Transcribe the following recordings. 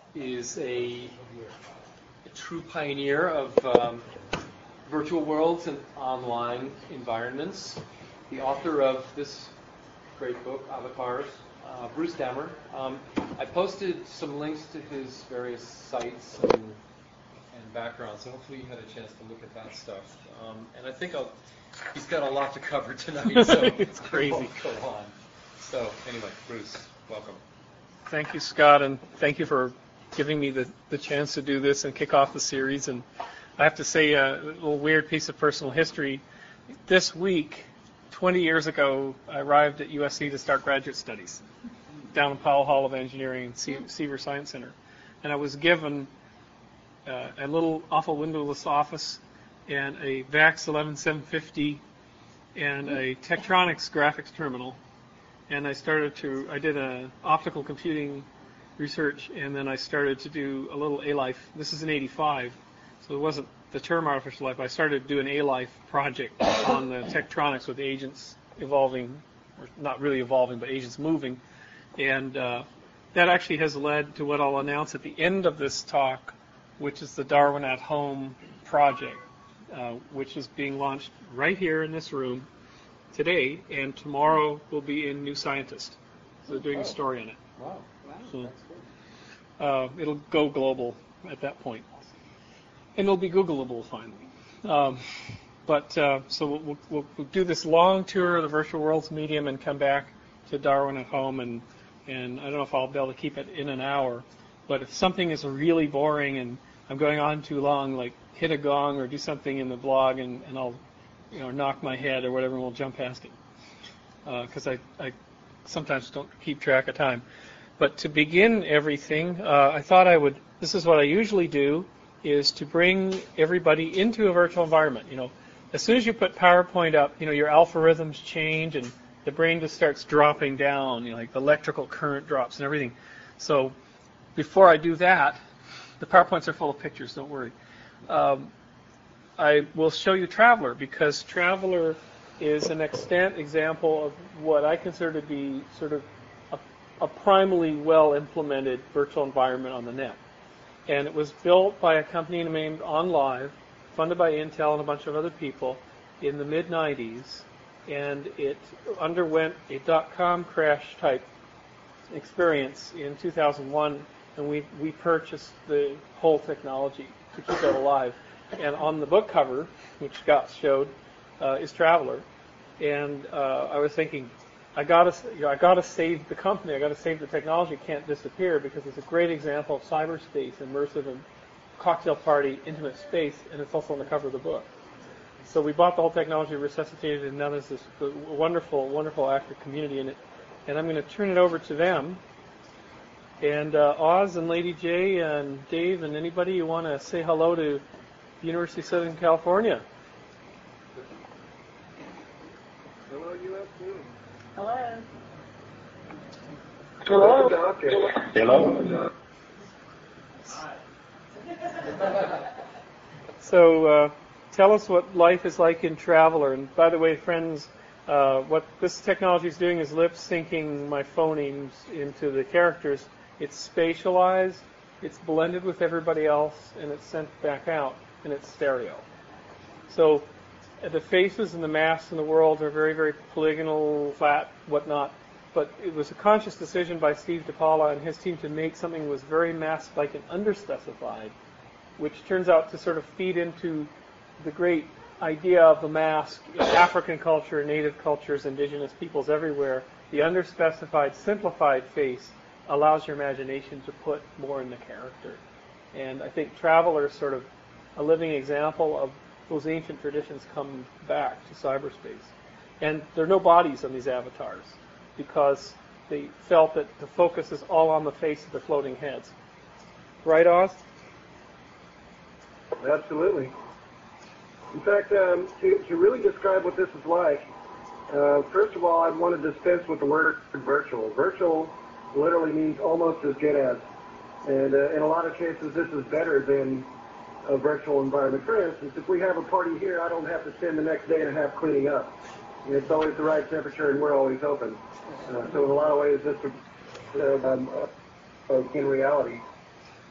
is a true pioneer of virtual worlds and online environments. The author of this great book, Avatars, Bruce Damer. I posted some links to his various sites and background, so hopefully you had a chance to look at that stuff. And I think he's got a lot to cover tonight, so it's crazy. Go on. So anyway, Bruce, welcome. Thank you, Scott, and thank you for giving me the chance to do this and kick off the series. And I have to say a little weird piece of personal history. This week, 20 years ago, I arrived at USC to start graduate studies down in Powell Hall of Engineering and Seaver Science Center. And I was given a little awful windowless office and a VAX 11750 and a Tektronix graphics terminal. And I did an optical computing research, and then I started to do a little A-Life. This is in 85, so it wasn't the term artificial life. I started to do an A-Life project on the Tektronix with agents evolving, or not really evolving, but agents moving. And that actually has led to what I'll announce at the end of this talk, which is the Darwin at Home project, which is being launched right here in this room today, and tomorrow will be in New Scientist. So they're doing a story on it. Wow. So, That's good. it'll go global at that point. And it'll be Googleable finally. So we'll do this long tour of the virtual worlds medium and come back to Darwin at Home, and I don't know if I'll be able to keep it in an hour, but if something is really boring and I'm going on too long, like hit a gong or do something in the blog and I'll knock my head or whatever, and we'll jump past it. Because I sometimes don't keep track of time. But to begin everything, I thought this is what I usually do, is to bring everybody into a virtual environment. As soon as you put PowerPoint up, your algorithms change and the brain just starts dropping down, like the electrical current drops and everything. So before I do that, the PowerPoints are full of pictures, don't worry. I will show you Traveler, because Traveler is an extant example of what I consider to be sort of a primally well-implemented virtual environment on the net. And it was built by a company named OnLive, funded by Intel and a bunch of other people in the mid-90s, and it underwent a dot-com crash type experience in 2001, and we purchased the whole technology to keep it alive. And on the book cover, which Scott showed, is Traveler. And I was thinking, I gotta save the company. I gotta save the technology. It can't disappear, because it's a great example of cyberspace, immersive and cocktail party, intimate space, and it's also on the cover of the book. So we bought the whole technology, resuscitated it, and now there's this wonderful, wonderful active community in it. And I'm going to turn it over to them. And Oz and Lady J and Dave and anybody you want to say hello to University of Southern California. Hello, USC. Hello. Hello, doctor. Hello. So tell us what life is like in Traveler. And by the way, friends, what this technology is doing is lip syncing my phonemes into the characters. It's spatialized, it's blended with everybody else, and it's sent back out, and it's stereo. So the faces and the masks in the world are very, very polygonal, flat, whatnot. But it was a conscious decision by Steve DePaula and his team to make something that was very mask-like and underspecified, which turns out to sort of feed into the great idea of the mask in African culture, native cultures, indigenous peoples everywhere. The underspecified, simplified face allows your imagination to put more in the character. And I think Traveler is sort of a living example of those ancient traditions come back to cyberspace. And there are no bodies on these avatars, because they felt that the focus is all on the face of the floating heads. Right, Oz? Absolutely. In fact, to really describe what this is like, first of all, I want to dispense with the word virtual. Virtual literally means almost as good as. And in a lot of cases, this is better than a virtual environment. For instance, if we have a party here, I don't have to spend the next day and a half cleaning up. And it's always the right temperature, and we're always open. So in a lot of ways, this is in reality.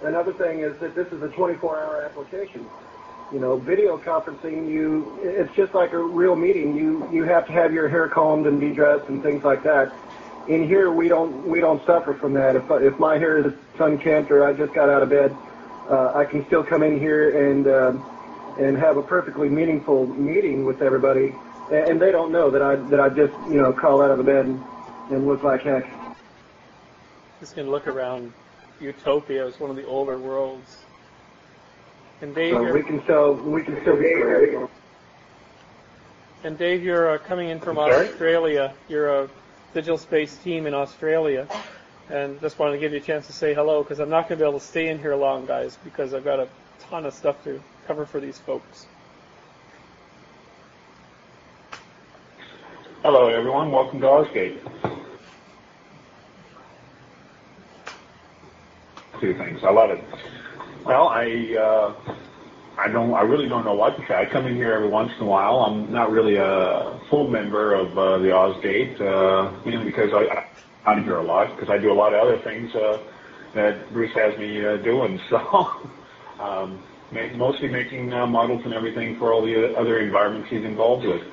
another thing is that this is a 24-hour application. You know, video conferencing, it's just like a real meeting. You have to have your hair combed and be dressed and things like that. In here, we don't suffer from that. If my hair is unkempt or I just got out of bed, I can still come in here and have a perfectly meaningful meeting with everybody, and they don't know that I just crawl out of the bed and look like heck. Just gonna look around Utopia. It's one of the older worlds. And Dave, So we can still be creative. And Dave, you're coming in from Australia. You're a Digital Space team in Australia, and just wanted to give you a chance to say hello, because I'm not going to be able to stay in here long, guys, because I've got a ton of stuff to cover for these folks. Hello, everyone. Welcome to Ozgate. Two things. I love it. Well, I really don't know what to say. I come in here every once in a while. I'm not really a full member of the Ozgate, mainly because I'm here a lot, because I do a lot of other things that Bruce has me doing. So, mostly making models and everything for all the other environments he's involved with.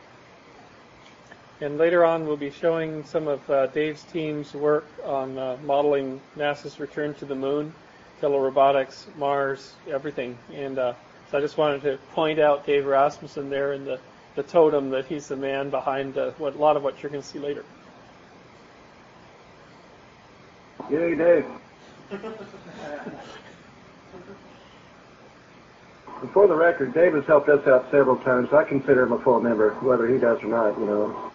And later on, we'll be showing some of Dave's team's work on modeling NASA's return to the moon, telerobotics, Mars, everything. And so I just wanted to point out Dave Rasmussen there in the totem, that he's the man behind a lot of what you're going to see later. Yay, Dave. For the record, Dave has helped us out several times. I consider him a full member, whether he does or not,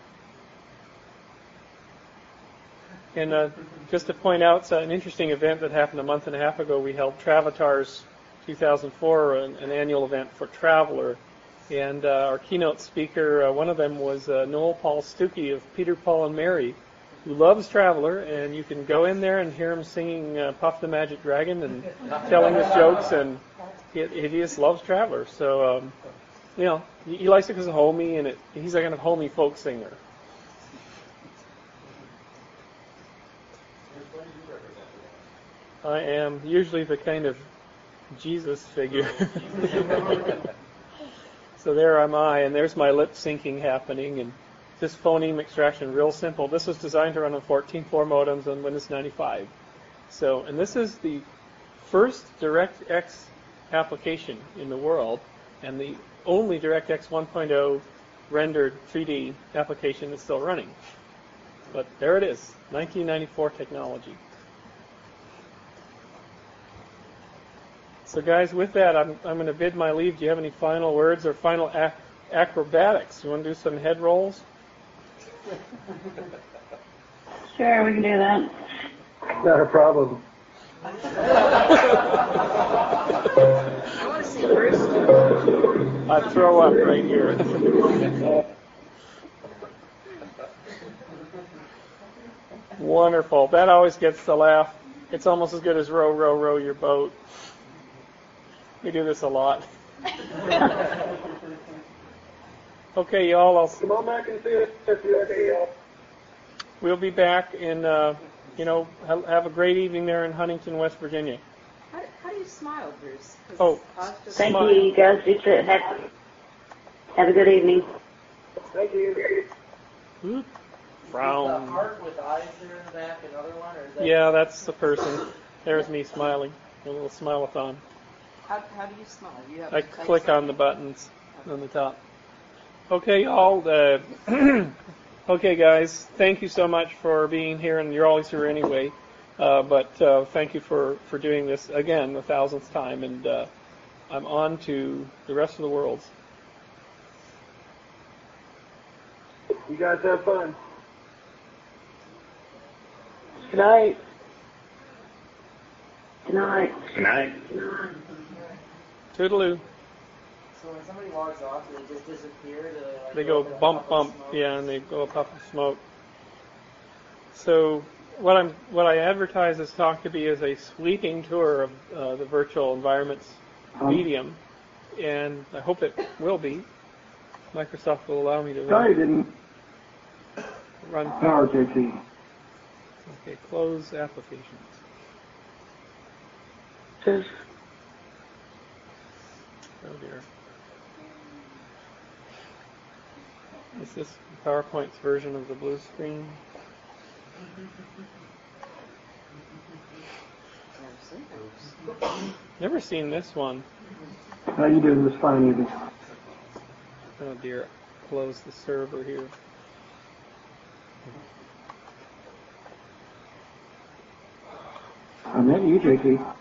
And just to point out, an interesting event that happened a month and a half ago, we held Travatars 2004, an annual event for Traveler. And our keynote speaker, one of them was Noel Paul Stuckey of Peter, Paul, and Mary, who loves Traveler. And you can go in there and hear him singing Puff the Magic Dragon and telling his jokes, and he just loves Traveler. So, he likes it because of homey, and he's a kind of homey folk singer. I am usually the kind of Jesus figure. So there am I, and there's my lip syncing happening, and this phoneme extraction, real simple. This was designed to run on 14.4 modems on Windows 95. So, and this is the first DirectX application in the world, and the only DirectX 1.0 rendered 3D application that's still running. But there it is, 1994 technology. So guys, with that, I'm going to bid my leave. Do you have any final words or final acrobatics? You want to do some head rolls? Sure, we can do that. Not a problem. I want to see Bruce. I'd throw up right here. Wonderful. That always gets the laugh. It's almost as good as row, row, row your boat. We do this a lot. Okay, y'all. Come on back and see us. We'll be back in, have a great evening there in Huntington, West Virginia. How do you smile, Bruce? Oh, thank you, you guys. Have a good evening. Thank you. Frown. The heart with eyes there in the back, another one, or is that? Yeah, that's the person. There's me smiling. A little smile-a-thon. How do you smile? You have I click on the buttons on the top. Okay, all. Okay, guys. Thank you so much for being here, and you're always here anyway. But thank you for doing this again, the 1000th time, and I'm on to the rest of the world. You guys have fun. Good night. Good night. Good night. Toodaloo. So when somebody logs off, do they just disappear? Do they, like, They go up in a bump, puff of bump, smoke? yeah, and they go a puff of smoke. So what I advertise this talk to be is a sweeping tour of the virtual environments medium, and I hope it will be. Microsoft will allow me to Sorry, didn't. run. Power JT. Okay, close applications. Says, Oh dear. Is this PowerPoint's version of the blue screen? Never seen this one. How you doing this fine evening? Oh dear. Close the server here. I met you, JT.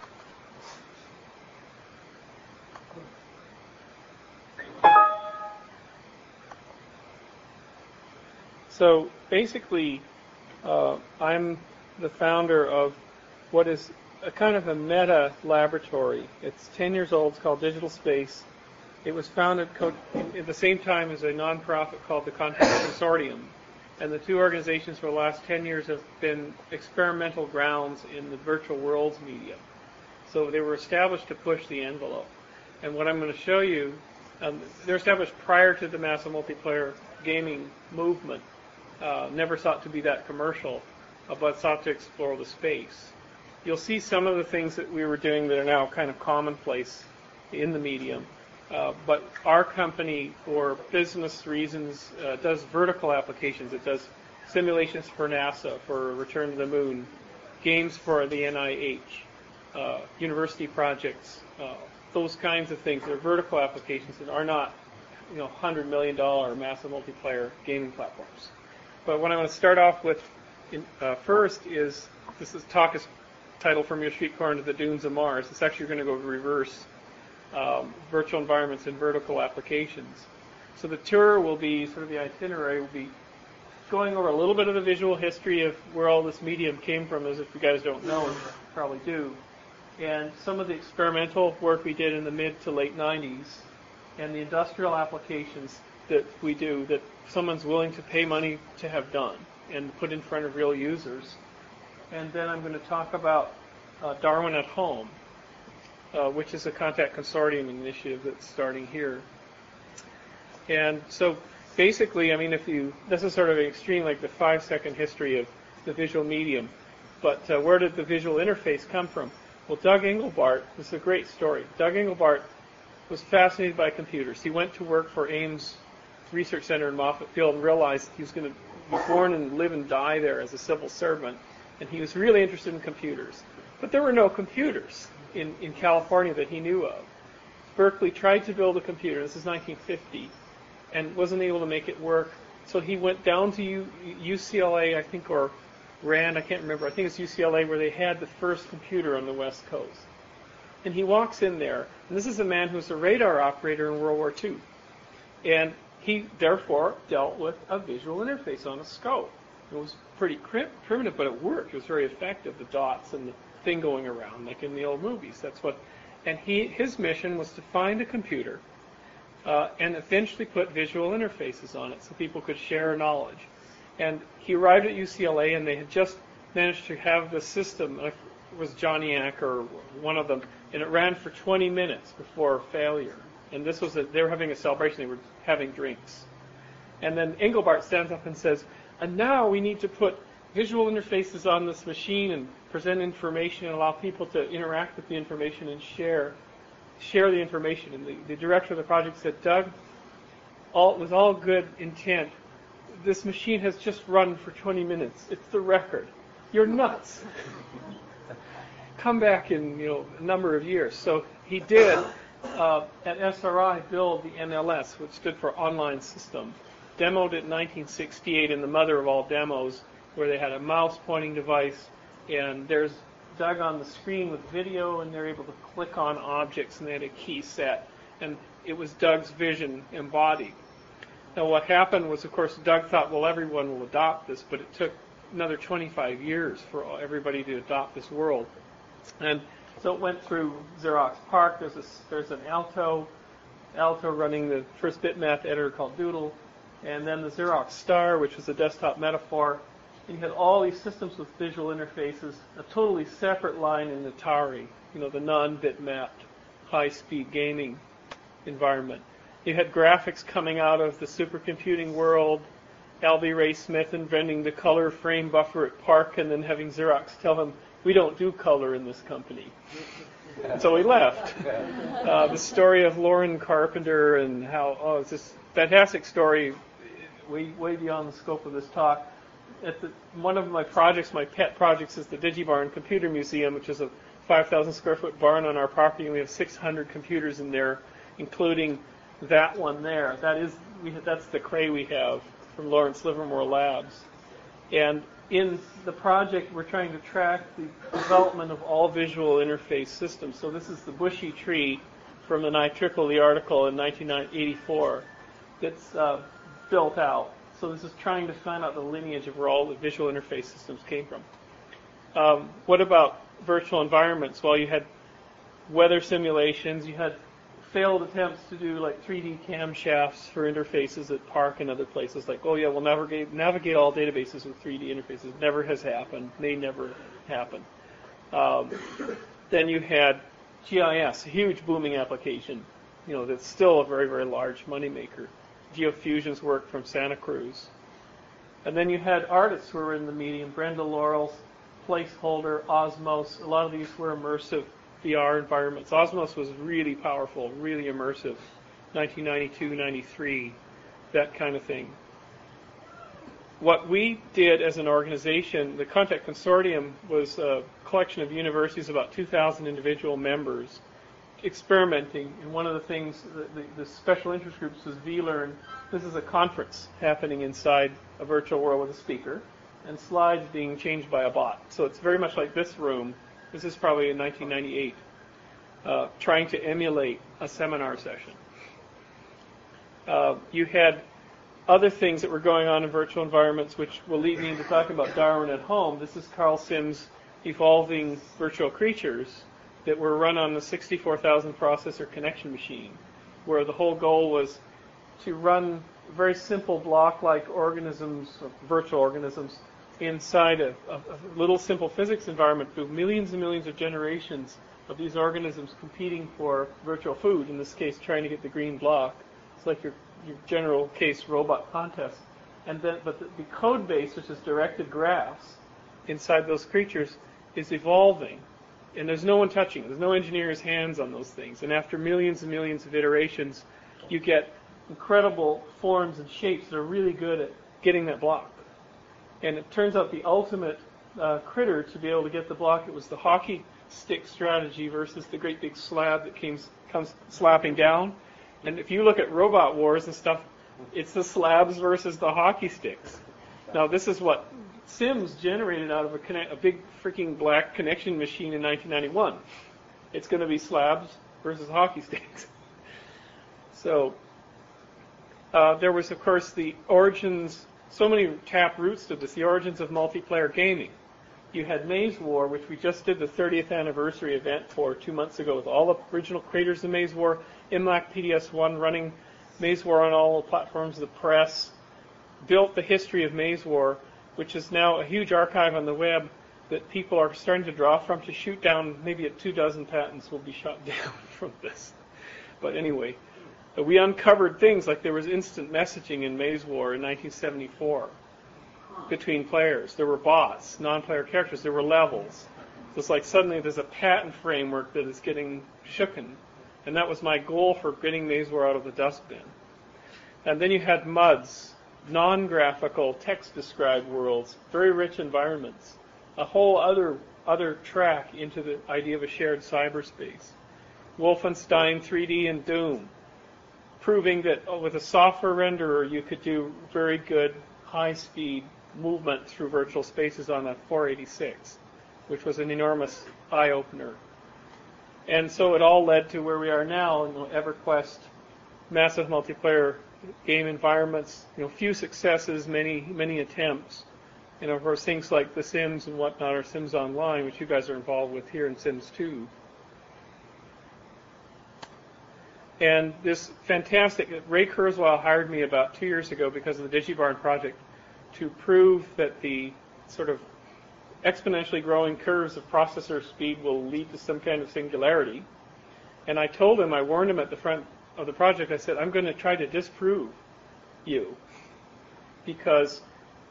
So basically, I'm the founder of what is a kind of a meta laboratory. It's 10 years old. It's called Digital Space. It was founded at the same time as a nonprofit called the Contact Consortium. And the two organizations for the last 10 years have been experimental grounds in the virtual worlds medium. So they were established to push the envelope. And what I'm going to show you, they're established prior to the massive multiplayer gaming movement. Never sought to be that commercial, but sought to explore the space. You'll see some of the things that we were doing that are now kind of commonplace in the medium. But our company, for business reasons, does vertical applications. It does simulations for NASA, for return to the moon, games for the NIH, university projects, those kinds of things. They're vertical applications that are not, $100 million massive multiplayer gaming platforms. But what I'm going to start off with first is, talk is titled From Your Street Corner to the Dunes of Mars. It's actually going to go reverse. Virtual environments and vertical applications. So the tour will be, sort of the itinerary will be going over a little bit of the visual history of where all this medium came from, as if you guys don't know, and you probably do, and some of the experimental work we did in the mid to late 90s, and the industrial applications that we do that someone's willing to pay money to have done and put in front of real users. And then I'm going to talk about Darwin at Home, which is a Contact Consortium initiative that's starting here. And so basically, this is sort of an extreme, like the 5-second history of the visual medium. But where did the visual interface come from? Well, Doug Engelbart, this is a great story. Doug Engelbart was fascinated by computers. He went to work for Ames Research Center in Moffett Field and realized he was going to be born and live and die there as a civil servant. And he was really interested in computers. But there were no computers in California that he knew of. Berkeley tried to build a computer, this is 1950, and wasn't able to make it work. So he went down to UCLA, I think, or Rand, I can't remember. I think it's UCLA, where they had the first computer on the West Coast. And he walks in there, and this is a man who was a radar operator in World War II. And he, therefore, dealt with a visual interface on a scope. It was pretty primitive, but it worked. It was very effective, the dots and the thing going around, like in the old movies. And his mission was to find a computer and eventually put visual interfaces on it so people could share knowledge. And he arrived at UCLA, and they had just managed to have the system. It was Joniac or one of them, and it ran for 20 minutes before failure. And this was they were having a celebration. They were having drinks. And then Engelbart stands up and says, "And now we need to put visual interfaces on this machine and present information and allow people to interact with the information and share the information." And the director of the project said, "Doug, with all good intent, this machine has just run for 20 minutes. It's the record. You're nuts. Come back in a number of years." So he did at SRI build the NLS, which stood for Online System. Demoed it in 1968 in the mother of all demos, where they had a mouse pointing device, and there's Doug on the screen with video, and they're able to click on objects, and they had a key set, and it was Doug's vision embodied. Now what happened was, of course, Doug thought, well, everyone will adopt this, but it took another 25 years for everybody to adopt this world. And so it went through Xerox PARC. There's an Alto running the first bitmap editor called Doodle, and then the Xerox Star, which was a desktop metaphor. And you had all these systems with visual interfaces, a totally separate line in Atari, the non-bitmapped high-speed gaming environment. You had graphics coming out of the supercomputing world, Albie Ray Smith inventing the color frame buffer at PARC, and then having Xerox tell him, "We don't do color in this company." So we left. The story of Lauren Carpenter and how, it's this fantastic story, way beyond the scope of this talk. One of my projects, my pet projects, is the DigiBarn Computer Museum, which is a 5,000 square foot barn on our property, and we have 600 computers in there, including that one there. That's the Cray we have from Lawrence Livermore Labs. And in the project, we're trying to track the development of all visual interface systems. So this is the bushy tree from the IEEE article in 1984 that's built out. So this is trying to find out the lineage of where all the visual interface systems came from. What about virtual environments? Well, you had weather simulations. You had failed attempts to do like 3D camshafts for interfaces at Park and other places. Like, oh yeah, we'll navigate all databases with 3D interfaces. Never has happened. May never happen. Then you had GIS, a huge booming application. That's still a very, very large moneymaker. GeoFusion's work from Santa Cruz. And then you had artists who were in the medium. Brenda Laurel's Placeholder, Osmos. A lot of these were immersive VR environments. Osmos was really powerful, really immersive. 1992, 93, that kind of thing. What we did as an organization, the Contact Consortium was a collection of universities, about 2,000 individual members, experimenting. And one of the things, the special interest groups was vLearn. This is a conference happening inside a virtual world with a speaker, and slides being changed by a bot. So it's very much like this room. This is probably in 1998, trying to emulate a seminar session. You had other things that were going on in virtual environments, which will lead me into talking about Darwin at Home. This is Carl Sims' evolving virtual creatures that were run on the 64,000 processor connection machine, where the whole goal was to run very simple block-like organisms, virtual organisms, inside a little simple physics environment with millions and millions of generations of these organisms competing for virtual food, in this case trying to get the green block. It's like your general case robot contest. But the code base, which is directed graphs inside those creatures, is evolving. And there's no one touching it. There's no engineer's hands on those things. And after millions and millions of iterations, you get incredible forms and shapes that are really good at getting that block. And it turns out the ultimate critter to be able to get the block, it was the hockey stick strategy versus the great big slab that comes slapping down. And if you look at Robot Wars and stuff, it's the slabs versus the hockey sticks. Now, this is what Sims generated out of a big freaking black connection machine in 1991. It's going to be slabs versus hockey sticks. So there was, of course, the origins, so many tap roots to this, the origins of multiplayer gaming. You had Maze War, which we just did the 30th anniversary event for 2 months ago with all the original creators of Maze War, IMLAC PDS-1 running Maze War on all the platforms of the press, built the history of Maze War, which is now a huge archive on the web that people are starting to draw from to shoot down. Maybe 24 patents will be shot down from this. But anyway, we uncovered things like there was instant messaging in Maze War in 1974 between players. There were bots, non-player characters. There were levels. So it's like suddenly there's a patent framework that is getting shooken. And that was my goal for getting Maze War out of the dustbin. And then you had MUDs, non-graphical, text-described worlds, very rich environments, a whole other track into the idea of a shared cyberspace. Wolfenstein 3D and Doom, proving that with a software renderer you could do very good high-speed movement through virtual spaces on a 486, which was an enormous eye-opener. And so it all led to where we are now in the EverQuest massive multiplayer game environments, few successes, many attempts. And of course things like The Sims and whatnot, or Sims Online, which you guys are involved with here in Sims 2. And this fantastic, Ray Kurzweil hired me about 2 years ago because of the DigiBarn project to prove that the sort of exponentially growing curves of processor speed will lead to some kind of singularity. And I told him, I warned him at the front of the project, I said, I'm going to try to disprove you. Because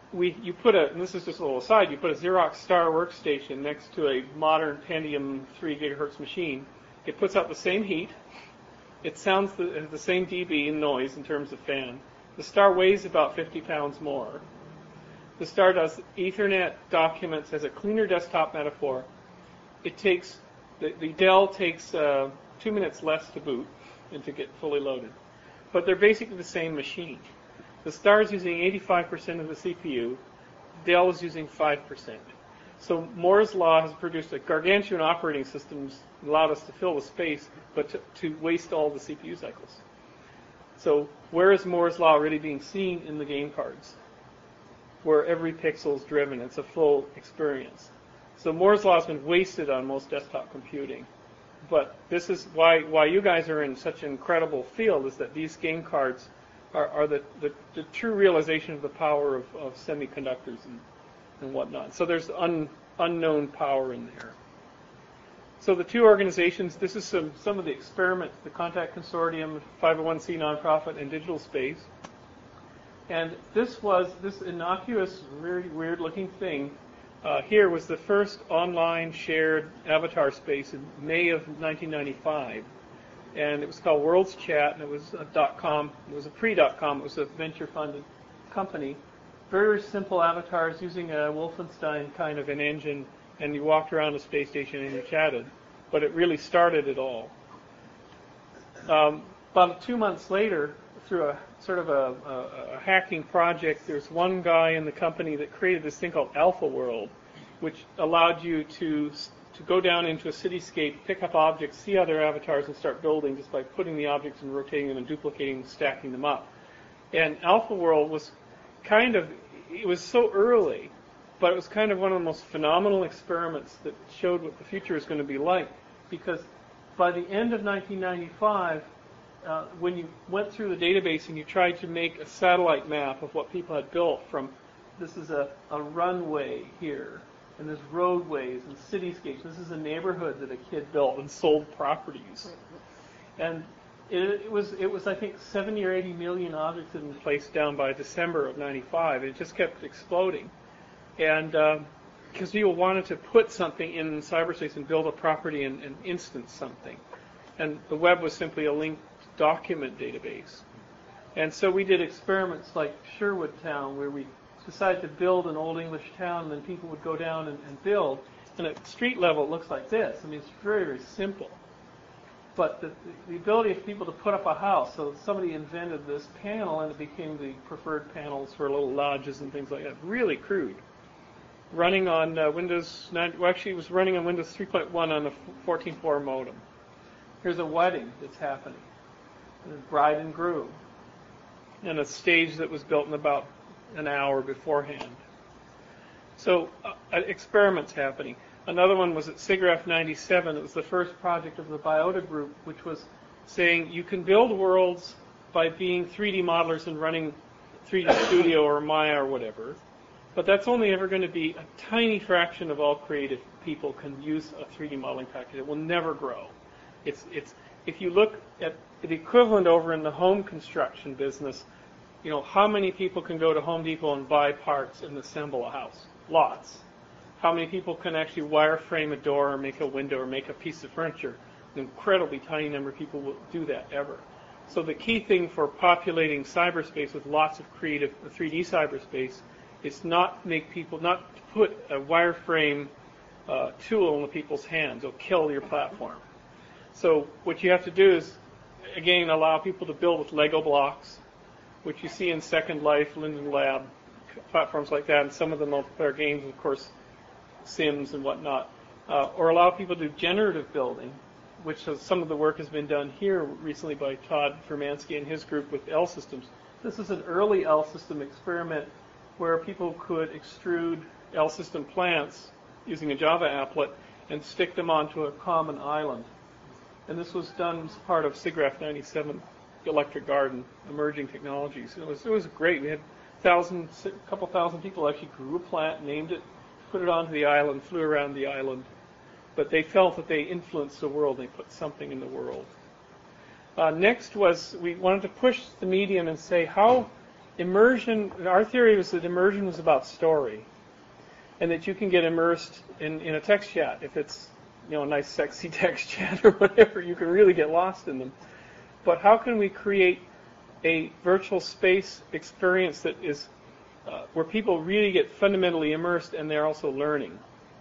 you put and this is just a little aside, you put a Xerox Star workstation next to a modern Pentium 3 gigahertz machine. It puts out the same heat. It sounds the same dB in noise in terms of fan. The Star weighs about 50 pounds more. The Star does Ethernet documents as a cleaner desktop metaphor. It takes, the Dell takes 2 minutes less to boot and to get fully loaded. But they're basically the same machine. The Star is using 85% of the CPU. Dell is using 5%. So Moore's Law has produced a gargantuan operating system, allowed us to fill the space, but to waste all the CPU cycles. So where is Moore's Law really being seen? In the game cards, where every pixel is driven. It's a full experience. So Moore's Law has been wasted on most desktop computing. But this is why you guys are in such an incredible field, is that these game cards are the true realization of the power of semiconductors and whatnot. So there's unknown power in there. So the two organizations, this is some of the experiments, the Contact Consortium, 501c nonprofit, and Digital Space. And this innocuous, very weird-looking thing here was the first online shared avatar space in May of 1995. And it was called Worlds Chat, and it was a .com. It was a pre-.com. It was a venture-funded company. Very simple avatars using a Wolfenstein kind of an engine, and you walked around the space station and you chatted. But it really started it all. About 2 months later, through a sort of a hacking project, there's one guy in the company that created this thing called Alpha World, which allowed you to go down into a cityscape, pick up objects, see other avatars, and start building just by putting the objects and rotating them and duplicating, stacking them up. And Alpha World was it was so early, but it was kind of one of the most phenomenal experiments that showed what the future is going to be like. Because by the end of 1995, when you went through the database and you tried to make a satellite map of what people had built from, this is a runway here, and there's roadways and cityscapes. This is a neighborhood that a kid built and sold properties. And it was I think 70 or 80 million objects had been placed down by December of 95. It just kept exploding. And because people wanted to put something in cyberspace and build a property and instance something. And the web was simply a linked document database. And so we did experiments like Sherwood Town, where we decided to build an old English town, and then people would go down and build. And at street level, it looks like this. I mean, it's very, very simple. But the ability of people to put up a house, so somebody invented this panel, and it became the preferred panels for little lodges and things like that. Really crude. Running on Windows 9, well, actually it was running on Windows 3.1 on a 14.4 modem. Here's a wedding that's happening. There's bride and groom. And a stage that was built in about an hour beforehand. So experiments happening. Another one was at SIGGRAPH 97. It was the first project of the Biota group, which was saying you can build worlds by being 3D modelers and running 3D Studio or Maya or whatever. But that's only ever going to be a tiny fraction of all creative people can use a 3D modeling package. It will never grow. It's if you look at the equivalent over in the home construction business, you know, how many people can go to Home Depot and buy parts and assemble a house? Lots. How many people can actually wireframe a door or make a window or make a piece of furniture? An incredibly tiny number of people will do that ever. So the key thing for populating cyberspace with lots of creative 3D cyberspace is not to put a wireframe tool in the people's hands. It'll kill your platform. So what you have to do is, again, allow people to build with Lego blocks, which you see in Second Life, Linden Lab, platforms like that, and some of the multiplayer games, of course, Sims and whatnot. Or allow people to do generative building, which some of the work has been done here recently by Todd Furmansky and his group with L Systems. This is an early L System experiment where people could extrude L System plants using a Java applet and stick them onto a common island. And this was done as part of SIGGRAPH 97 Electric Garden, Emerging Technologies. It was great. We had a couple thousand people actually grew a plant, named it, put it onto the island, flew around the island. But they felt that they influenced the world. They put something in the world. Next was we wanted to push the medium and say, how immersion, our theory was that immersion was about story, and that you can get immersed in a text chat. If it's, a nice sexy text chat or whatever, you can really get lost in them. But how can we create a virtual space experience that is where people really get fundamentally immersed and they're also learning?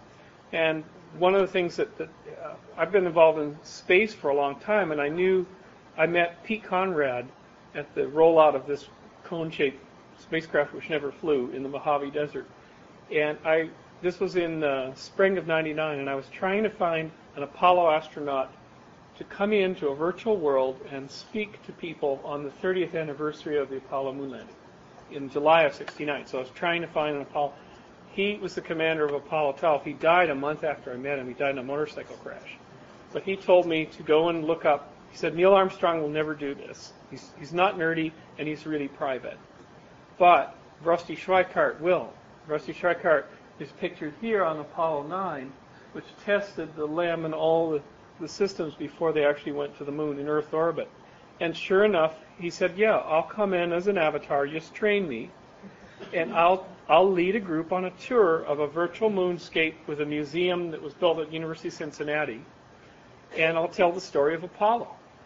And one of the things that I've been involved in space for a long time, and I met Pete Conrad at the rollout of this cone-shaped spacecraft which never flew in the Mojave Desert. And this was in spring of '99, and I was trying to find an Apollo astronaut to come into a virtual world and speak to people on the 30th anniversary of the Apollo moon landing in July of '69. So I was trying to find an Apollo. He was the commander of Apollo 12. He died a month after I met him. He died in a motorcycle crash. But he told me to go and look up. He said, Neil Armstrong will never do this. He's not nerdy, and he's really private. But Rusty Schweickart will. Rusty Schweickart is pictured here on Apollo 9, which tested the LEM and all the systems before they actually went to the moon in Earth orbit. And sure enough, he said, yeah, I'll come in as an avatar, just train me, and I'll lead a group on a tour of a virtual moonscape with a museum that was built at University of Cincinnati, and I'll tell the story of Apollo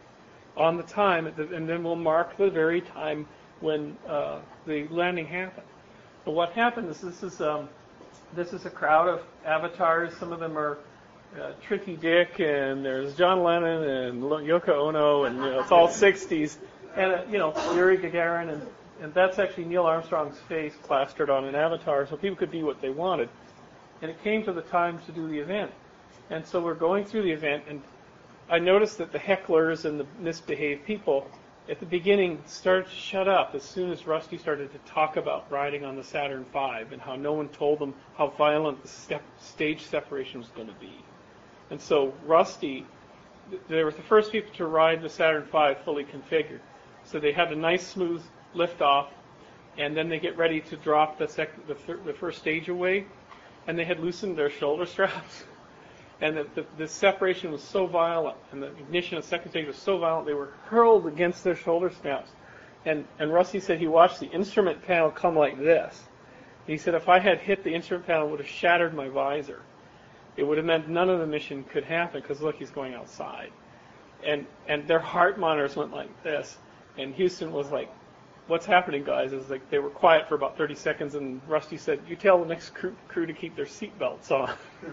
on the time, and then we'll mark the very time when the landing happened. But what happened is this is a crowd of avatars. Some of them are Tricky Dick, and there's John Lennon and Yoko Ono, and it's all 60s, and Yuri Gagarin, and that's actually Neil Armstrong's face plastered on an avatar, so people could be what they wanted. And it came to the time to do the event, and so we're going through the event, and I noticed that the hecklers and the misbehaved people at the beginning started to shut up as soon as Rusty started to talk about riding on the Saturn V and how no one told them how violent the stage separation was going to be. And so Rusty, they were the first people to ride the Saturn V fully configured. So they had a nice smooth liftoff, and then they get ready to drop the first stage away, and they had loosened their shoulder straps. And the separation was so violent, and the ignition of the second stage was so violent, they were hurled against their shoulder straps. And Rusty said he watched the instrument panel come like this. He said, if I had hit the instrument panel, it would have shattered my visor. It would have meant none of the mission could happen, because look, he's going outside. And their heart monitors went like this. And Houston was like, what's happening, guys? It was like they were quiet for about 30 seconds, and Rusty said, you tell the next crew to keep their seatbelts on.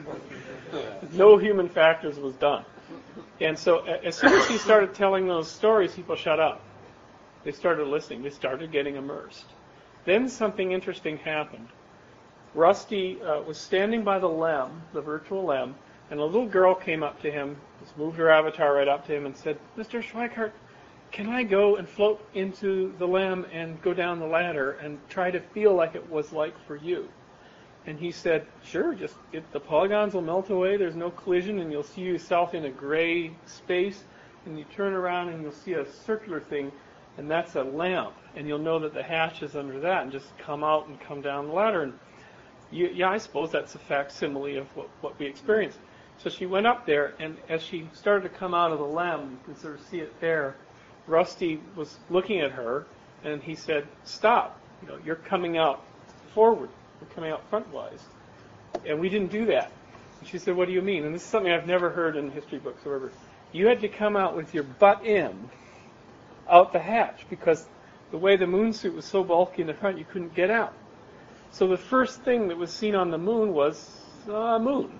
No human factors was done. And so as soon as he started telling those stories, people shut up. They started listening. They started getting immersed. Then something interesting happened. Rusty was standing by the LEM, the virtual LEM, and a little girl came up to him, just moved her avatar right up to him and said, Mr. Schweickart, can I go and float into the LEM and go down the ladder and try to feel like it was like for you? And he said, sure, just the polygons will melt away, there's no collision, and you'll see yourself in a gray space, and you turn around and you'll see a circular thing, and that's a lamp, and you'll know that the hatch is under that, and just come out and come down the ladder. And I suppose that's a facsimile of what we experienced. So she went up there, and as she started to come out of the LEM, you can sort of see it there, Rusty was looking at her, and he said, stop, you're coming out forward, you're coming out frontwise. And we didn't do that. And she said, what do you mean? And this is something I've never heard in history books or whatever. You had to come out with your butt in, out the hatch, because the way the moon suit was so bulky in the front, you couldn't get out. So the first thing that was seen on the moon was a moon.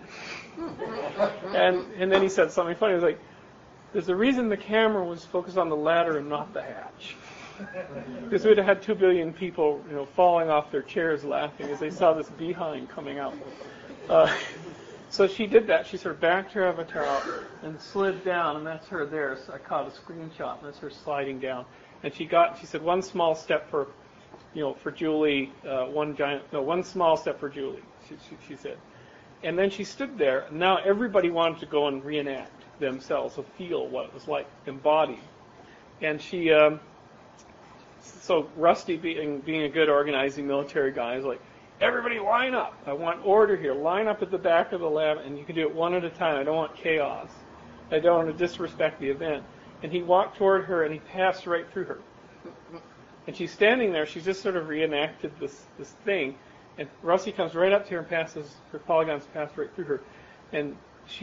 And then he said something funny. He was like, there's a reason the camera was focused on the ladder and not the hatch. Because we'd have had 2 billion people, falling off their chairs laughing as they saw this behind coming out. So she did that. She sort of backed her avatar out and slid down, and that's her there. So I caught a screenshot, and that's her sliding down. And she said, one small step for Julie, one small step for Julie, she said. And then she stood there, and now everybody wanted to go and reenact themselves, to feel what it was like, embodied. And she, so Rusty, being a good organizing military guy, is like, everybody line up. I want order here. Line up at the back of the lab, and you can do it one at a time. I don't want chaos. I don't want to disrespect the event. And he walked toward her, and he passed right through her. And she's standing there. She's just sort of reenacted this thing. And Rusty comes right up to her and passes her polygons pass right through her. And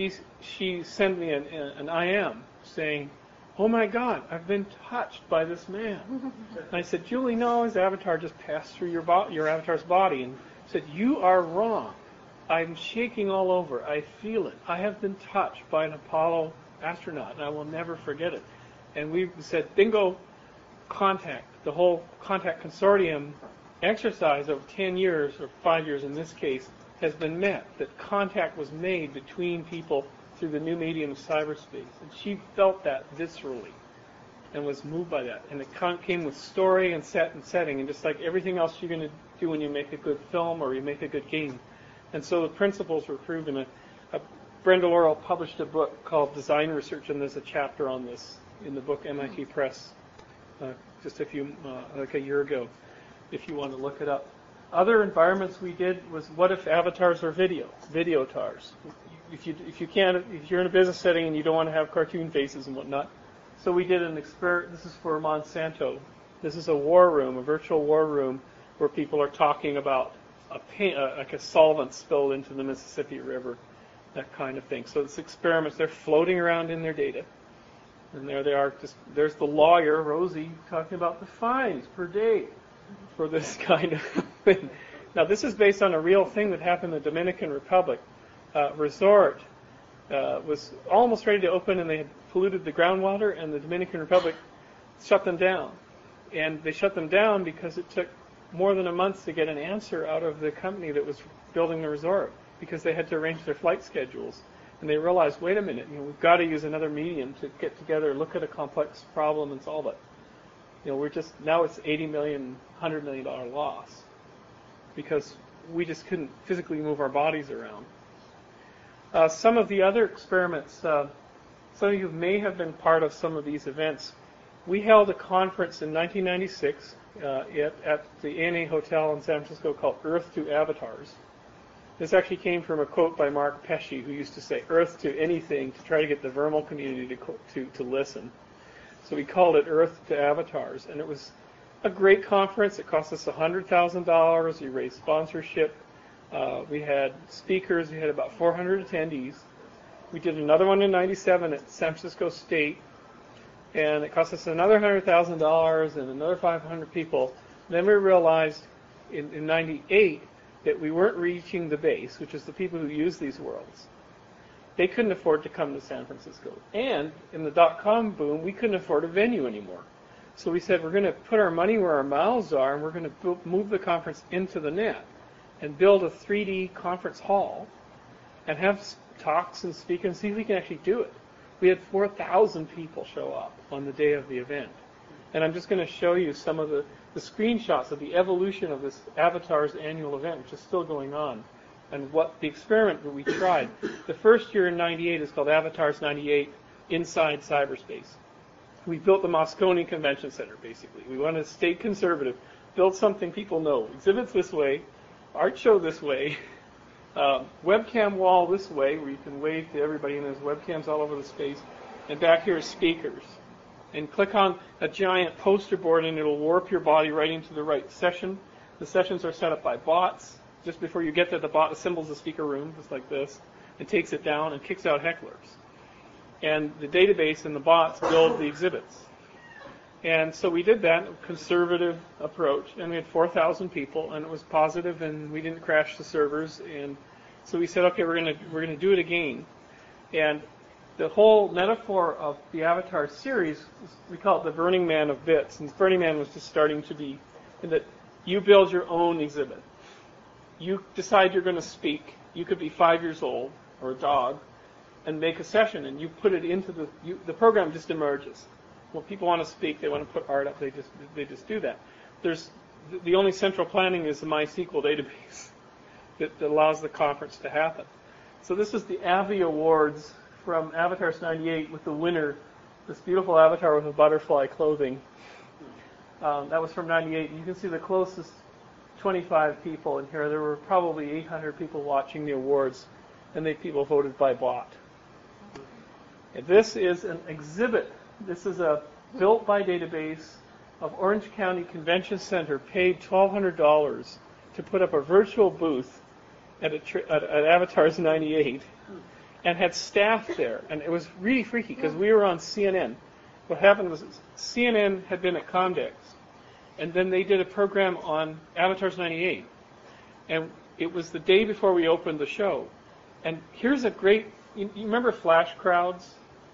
she sent me an IM saying, "Oh my God, I've been touched by this man." And I said, "Julie, no, his avatar just passed through your avatar's body." And said, "You are wrong. I'm shaking all over. I feel it. I have been touched by an Apollo astronaut, and I will never forget it." And we said, bingo, contact. The whole contact consortium exercise over 10 years, or 5 years in this case, has been met. That contact was made between people through the new medium of cyberspace. And she felt that viscerally and was moved by that. And it came with story and set and setting, and just like everything else you're going to do when you make a good film or you make a good game. And so the principles were proven. Brenda Laurel published a book called Design Research, and there's a chapter on this in the book MIT Press just like a year ago, if you want to look it up. Other environments we did was, what if avatars are videotars? If you're in a business setting and you don't want to have cartoon faces and whatnot. So we did an experiment. This is for Monsanto. This is a war room, a virtual war room, where people are talking about like a solvent spilled into the Mississippi River, that kind of thing. So it's experiments. They're floating around in their data. And there they are. There's the lawyer, Rosie, talking about the fines per day for this kind of thing. Now, this is based on a real thing that happened in the Dominican Republic. Resort was almost ready to open, and they had polluted the groundwater, and the Dominican Republic shut them down. And they shut them down because it took more than a month to get an answer out of the company that was building the resort, because they had to arrange their flight schedules. And they realized, wait a minute, we've got to use another medium to get together, look at a complex problem, and solve it. Now it's $80 million, $100 million loss, because we just couldn't physically move our bodies around. Some of the other experiments, some of you may have been part of some of these events. We held a conference in 1996 at the ANA Hotel in San Francisco called Earth to Avatars. This actually came from a quote by Mark Pesce, who used to say Earth to anything to try to get the Vermal community to listen. So we called it Earth to Avatars, and it was a great conference. It cost us $100,000. We raised sponsorship. We had speakers. We had about 400 attendees. We did another one in '97 at San Francisco State, and it cost us another $100,000 and another 500 people. Then we realized in '98 that we weren't reaching the base, which is the people who use these worlds. They couldn't afford to come to San Francisco. And in the .com boom, we couldn't afford a venue anymore. So we said, we're going to put our money where our mouths are, and we're going to move the conference into the net and build a 3D conference hall and have talks and speak and see if we can actually do it. We had 4,000 people show up on the day of the event. And I'm just going to show you some of the screenshots of the evolution of this Avatars annual event, which is still going on, and what the experiment that we tried. The first year in '98 is called Avatars '98 Inside Cyberspace. We built the Moscone Convention Center, basically. We wanted to stay conservative, build something people know. Exhibits this way, art show this way, webcam wall this way, where you can wave to everybody, and there's webcams all over the space, and back here is speakers. And click on a giant poster board, and it'll warp your body right into the right session. The sessions are set up by bots. Just before you get there, the bot assembles the speaker room, just like this, and takes it down and kicks out hecklers. And the database and the bots build the exhibits. And so we did that, conservative approach, and we had 4,000 people, and it was positive, and we didn't crash the servers. And so we said, okay, we're going to do it again. And the whole metaphor of the Avatar series, we call it the Burning Man of bits. And Burning Man was just starting to be in that you build your own exhibit. You decide you're going to speak. You could be 5 years old or a dog and make a session, and you put it into the program just emerges. When people want to speak, they want to put art up, they just do that. The only central planning is the MySQL database that allows the conference to happen. So this is the Avi Awards from Avatars '98 with the winner, this beautiful avatar with a butterfly clothing. That was from '98. You can see the closest 25 people in here. There were probably 800 people watching the awards, and people voted by bot. And this is an exhibit. This is a built by database of Orange County Convention Center paid $1,200 to put up a virtual booth at Avatar's 98 and had staff there. And it was really freaky because we were on CNN. What happened was CNN had been at Comdex, and then they did a program on Avatar's 98. And it was the day before we opened the show. And here's a great, you remember flash crowds?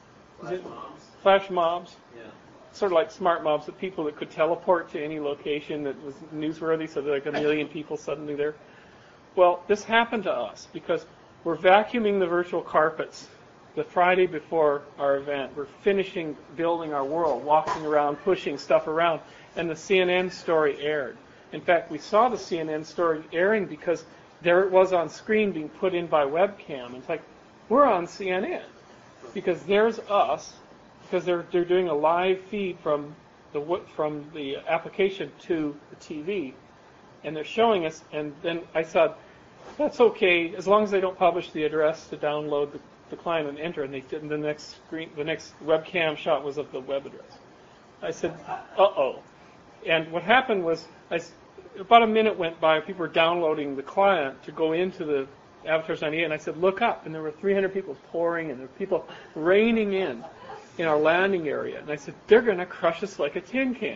Flash mobs? Yeah. Sort of like smart mobs, the people that could teleport to any location that was newsworthy, so there like 1 million people suddenly there. Well, this happened to us because we're vacuuming the virtual carpets the Friday before our event. We're finishing building our world, walking around, pushing stuff around, and the CNN story aired. In fact, we saw the CNN story airing because there it was on screen being put in by webcam. It's like, we're on CNN because there's us, because they're doing a live feed from the application to the TV, and they're showing us. And then I said, that's okay as long as they don't publish the address to download the client and enter. And they did. And the next webcam shot was of the web address. I said, uh-oh. And what happened was, about a minute went by, people were downloading the client to go into the Avatar's 98, and I said, look up. And there were 300 people pouring in. There were people raining in our landing area. And I said, they're going to crush us like a tin can.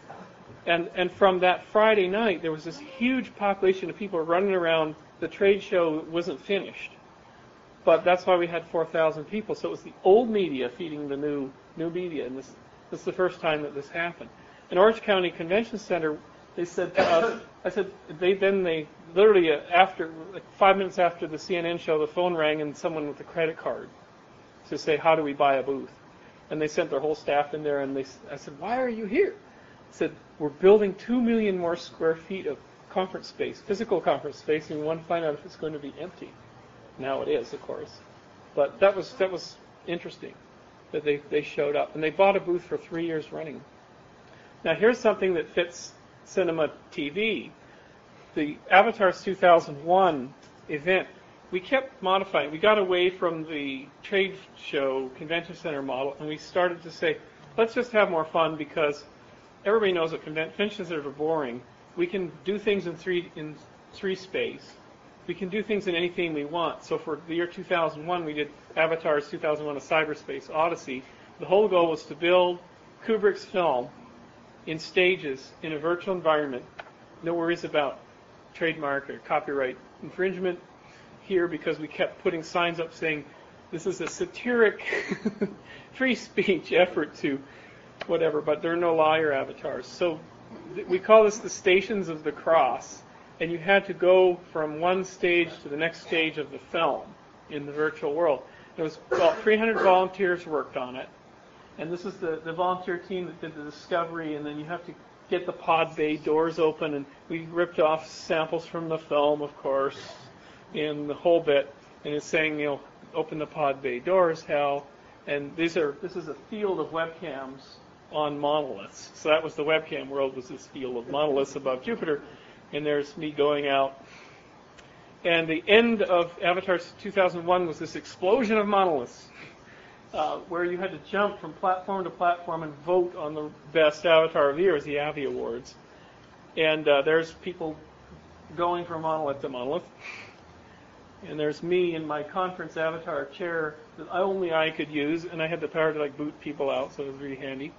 And from that Friday night, there was this huge population of people running around. The trade show wasn't finished. But that's why we had 4,000 people. So it was the old media feeding the new media. And this is the first time that this happened. In Orange County Convention Center, they said to us, they literally after, like 5 minutes after the CNN show, the phone rang and someone with a credit card to say, how do we buy a booth? And they sent their whole staff in there, and I said, why are you here? I said, we're building 2 million more square feet of conference space, physical conference space, and we want to find out if it's going to be empty. Now it is, of course. But that was interesting that they showed up. And they bought a booth for 3 years running. Now here's something that fits cinema TV. The Avatar's 2001 event, we kept modifying. We got away from the trade show convention center model, and we started to say, let's just have more fun because everybody knows that convention centers are boring. We can do things in three space. We can do things in any theme we want. So for the year 2001, we did Avatar's 2001: A Cyberspace Odyssey. The whole goal was to build Kubrick's film in stages in a virtual environment. No worries about trademark or copyright infringement here because we kept putting signs up saying this is a satiric free speech effort to whatever, but there are no liar avatars. So we call this the Stations of the Cross, and you had to go from one stage to the next stage of the film in the virtual world. There was about 300 volunteers worked on it, and this is the volunteer team that did the discovery, and then you have to get the pod bay doors open, and we ripped off samples from the film, of course, in the whole bit, and it's saying, open the pod bay doors, Hal, and this is a field of webcams on monoliths. So that was the webcam world, was this field of monoliths above Jupiter, and there's me going out. And the end of Avatar 2001 was this explosion of monoliths, where you had to jump from platform to platform and vote on the best Avatar of the Year, as the Avi Awards. And there's people going from monolith to monolith. And there's me in my conference avatar chair that only I could use, and I had the power to boot people out, so it was really handy.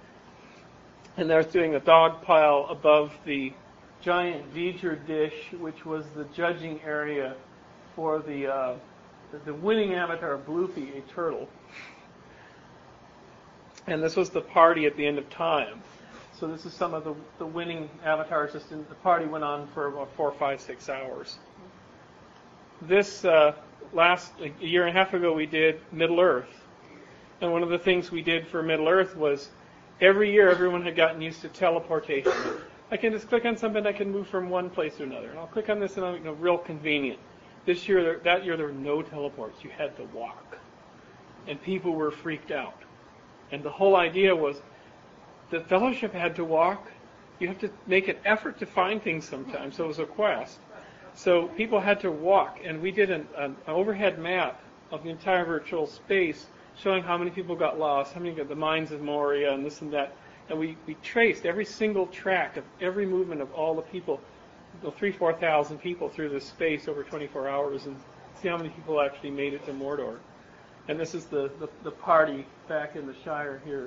And there's doing a dog pile above the giant V'ger dish, which was the judging area for the winning avatar, Bloopy, a turtle. And this was the party at the end of time. So this is some of the winning avatars. The party went on for about 4, 5, 6 hours. This a year and a half ago, we did Middle Earth. And one of the things we did for Middle Earth was every year everyone had gotten used to teleportation. I can just click on something, I can move from one place to another. And I'll click on this, and real convenient. That year there were no teleports. You had to walk. And people were freaked out. And the whole idea was the fellowship had to walk. You have to make an effort to find things sometimes. So it was a quest. So people had to walk, and we did an overhead map of the entire virtual space showing how many people got lost, how many got the mines of Moria, and this and that. And we traced every single track of every movement of all the people, 3,000-4,000 people through this space over 24 hours, and see how many people actually made it to Mordor. And this is the party back in the Shire here.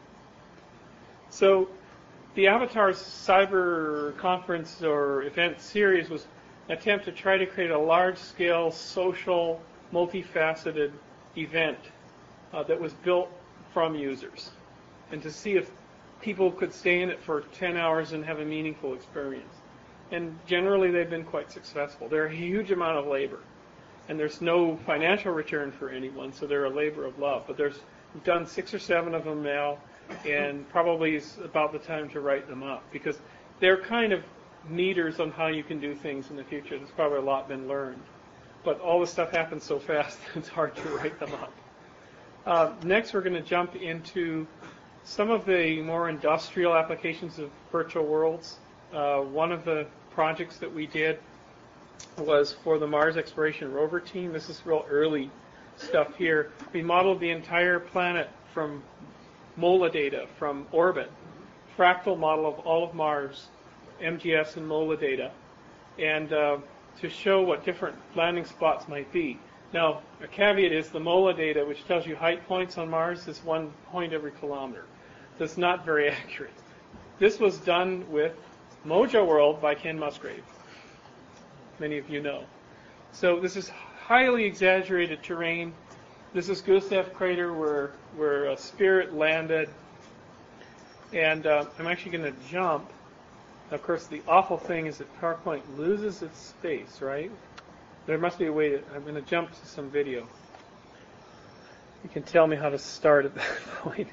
So the Avatar's cyber conference or event series was an attempt to try to create a large-scale, social, multifaceted event that was built from users, and to see if people could stay in it for 10 hours and have a meaningful experience. And generally, they've been quite successful. They're a huge amount of labor, and there's no financial return for anyone, so they're a labor of love. But we've done 6 or 7 of them now, and probably it's about the time to write them up, because they're kind of meters on how you can do things in the future. There's probably a lot been learned. But all this stuff happens so fast, it's hard to write them up. Next, we're going to jump into some of the more industrial applications of virtual worlds. One of the projects that we did was for the Mars Exploration Rover team. This is real early stuff here. We modeled the entire planet from MOLA data, from orbit, fractal model of all of Mars, MGS and MOLA data, and to show what different landing spots might be. Now, a caveat is the MOLA data, which tells you height points on Mars, is 1 point every kilometer. That's not very accurate. This was done with Mojo World by Ken Musgrave. Many of you know. So this is highly exaggerated terrain. This is Gustav Crater where Spirit landed. And I'm actually going to jump. Of course, the awful thing is that PowerPoint loses its space, right? There must be a way I'm going to jump to some video. You can tell me how to start at that point.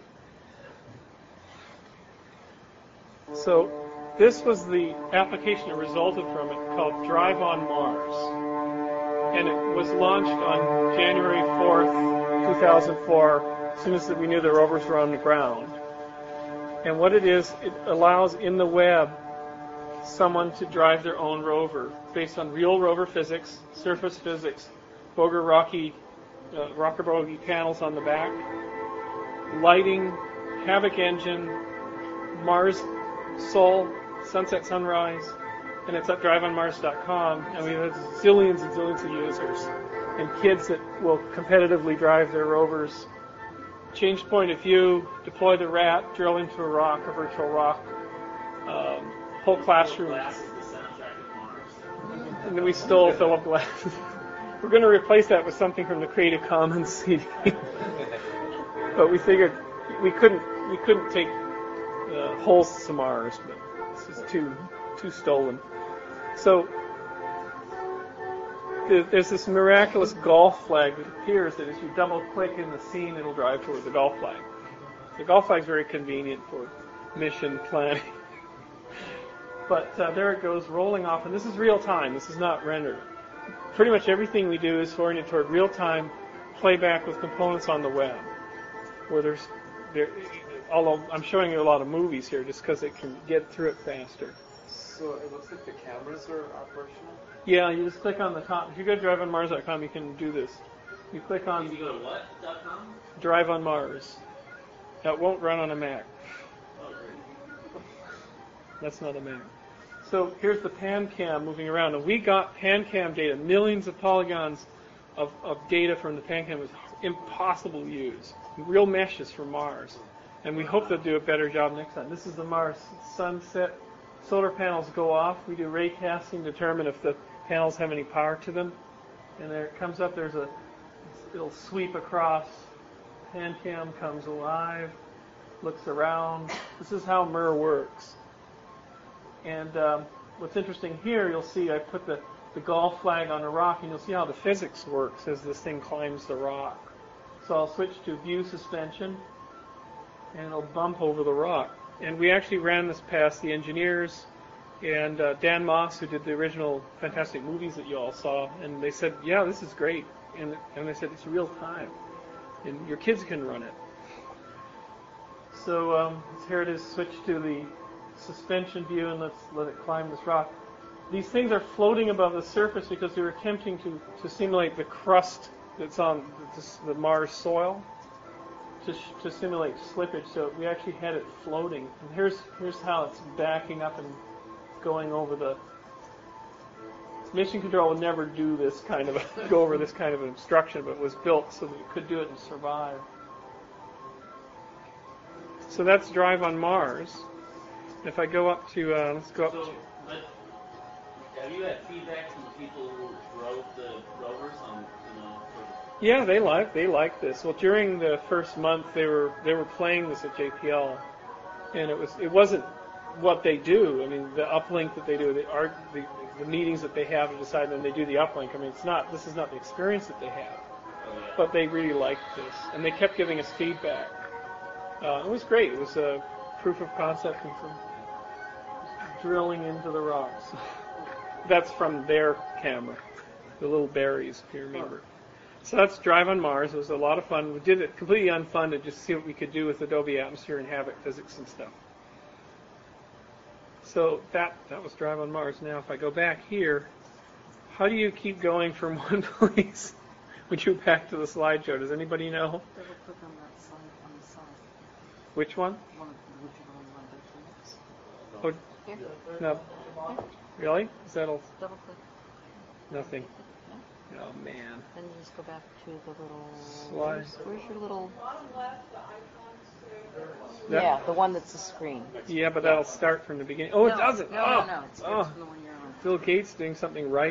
So this was the application that resulted from it, called Drive on Mars. And it was launched on January 4th, 2004, as soon as we knew the rovers were on the ground. And what it is, it allows in the web someone to drive their own rover based on real rover physics, surface physics, rocker bogie panels on the back, lighting, Havoc engine, Mars Sol, sunset, sunrise, and it's at driveonmars.com, and we have zillions and zillions of users and kids that will competitively drive their rovers, change point of view, deploy the rat, drill into a rock, a virtual rock, whole classroom. And then we stole Philip Glass. We're going to replace that with something from the Creative Commons CD. But we figured we couldn't take whole Samars, but this is too stolen. So there's this miraculous golf flag that appears that as you double click in the scene, it'll drive toward the golf flag. The golf flag is very convenient for mission planning. But there it goes, rolling off, and this is real time. This is not rendered. Pretty much everything we do is oriented toward real time playback with components on the web, where although I'm showing you a lot of movies here just because it can get through it faster. So it looks like the cameras are operational? Yeah, you just click on the top. If you go to driveonmars.com, you can do this. You click on... You go to what.com? Drive on Mars. That won't run on a Mac. Oh, great. That's not a Mac. So here's the PanCam moving around. And we got PanCam data, millions of polygons of data from the PanCam. It was impossible to use. Real meshes from Mars. And we hope they'll do a better job next time. This is the Mars sunset. Solar panels go off. We do ray casting to determine if the panels have any power to them. And there it comes up. It'll sweep across. PanCam comes alive, looks around. This is how MUR works. And what's interesting here, you'll see I put the golf flag on a rock, and you'll see how the physics works as this thing climbs the rock. So I'll switch to view suspension, and it'll bump over the rock. And we actually ran this past the engineers and Dan Moss, who did the original fantastic movies that you all saw, and they said, yeah, this is great. And they said, it's real time, and your kids can run it. So here it is, switch to the suspension view, and let's let it climb this rock. These things are floating above the surface because we were attempting to simulate the crust that's on the Mars soil, to simulate slippage. So we actually had it floating. And here's how it's backing up and going over the. Mission Control would never do this kind of go over this kind of an obstruction, but it was built so that it could do it and survive. So that's Drive on Mars. If I go up to let's go up. So, but have you had feedback from the people who drove the rovers on, Yeah, they like this. Well, during the first month, they were playing this at JPL, and it wasn't what they do. I mean, the uplink that they do, the meetings that they have to decide when they do the uplink. I mean, this is not the experience that they have, but they really liked this, and they kept giving us feedback. It was great. It was a proof of concept and from drilling into the rocks. That's from their camera, the little berries, if you remember. So that's Drive on Mars. It was a lot of fun. We did it completely unfunded just to see what we could do with Adobe Atmosphere and Havoc physics and stuff. So that was Drive on Mars. Now if I go back here, how do you keep going from one place when you go back to the slideshow? Does anybody know? Double click on that slide on the side. Which one? Oh, Here. no. Really? Is that all? Double click. Nothing. Oh, man. Then you just go back to the little... Slide. Where's your little... That- Yeah, the one that's the screen. Yeah, but that'll start from the beginning. Oh, it doesn't. No. It's Oh. from the one you're on. Bill Gates doing something right.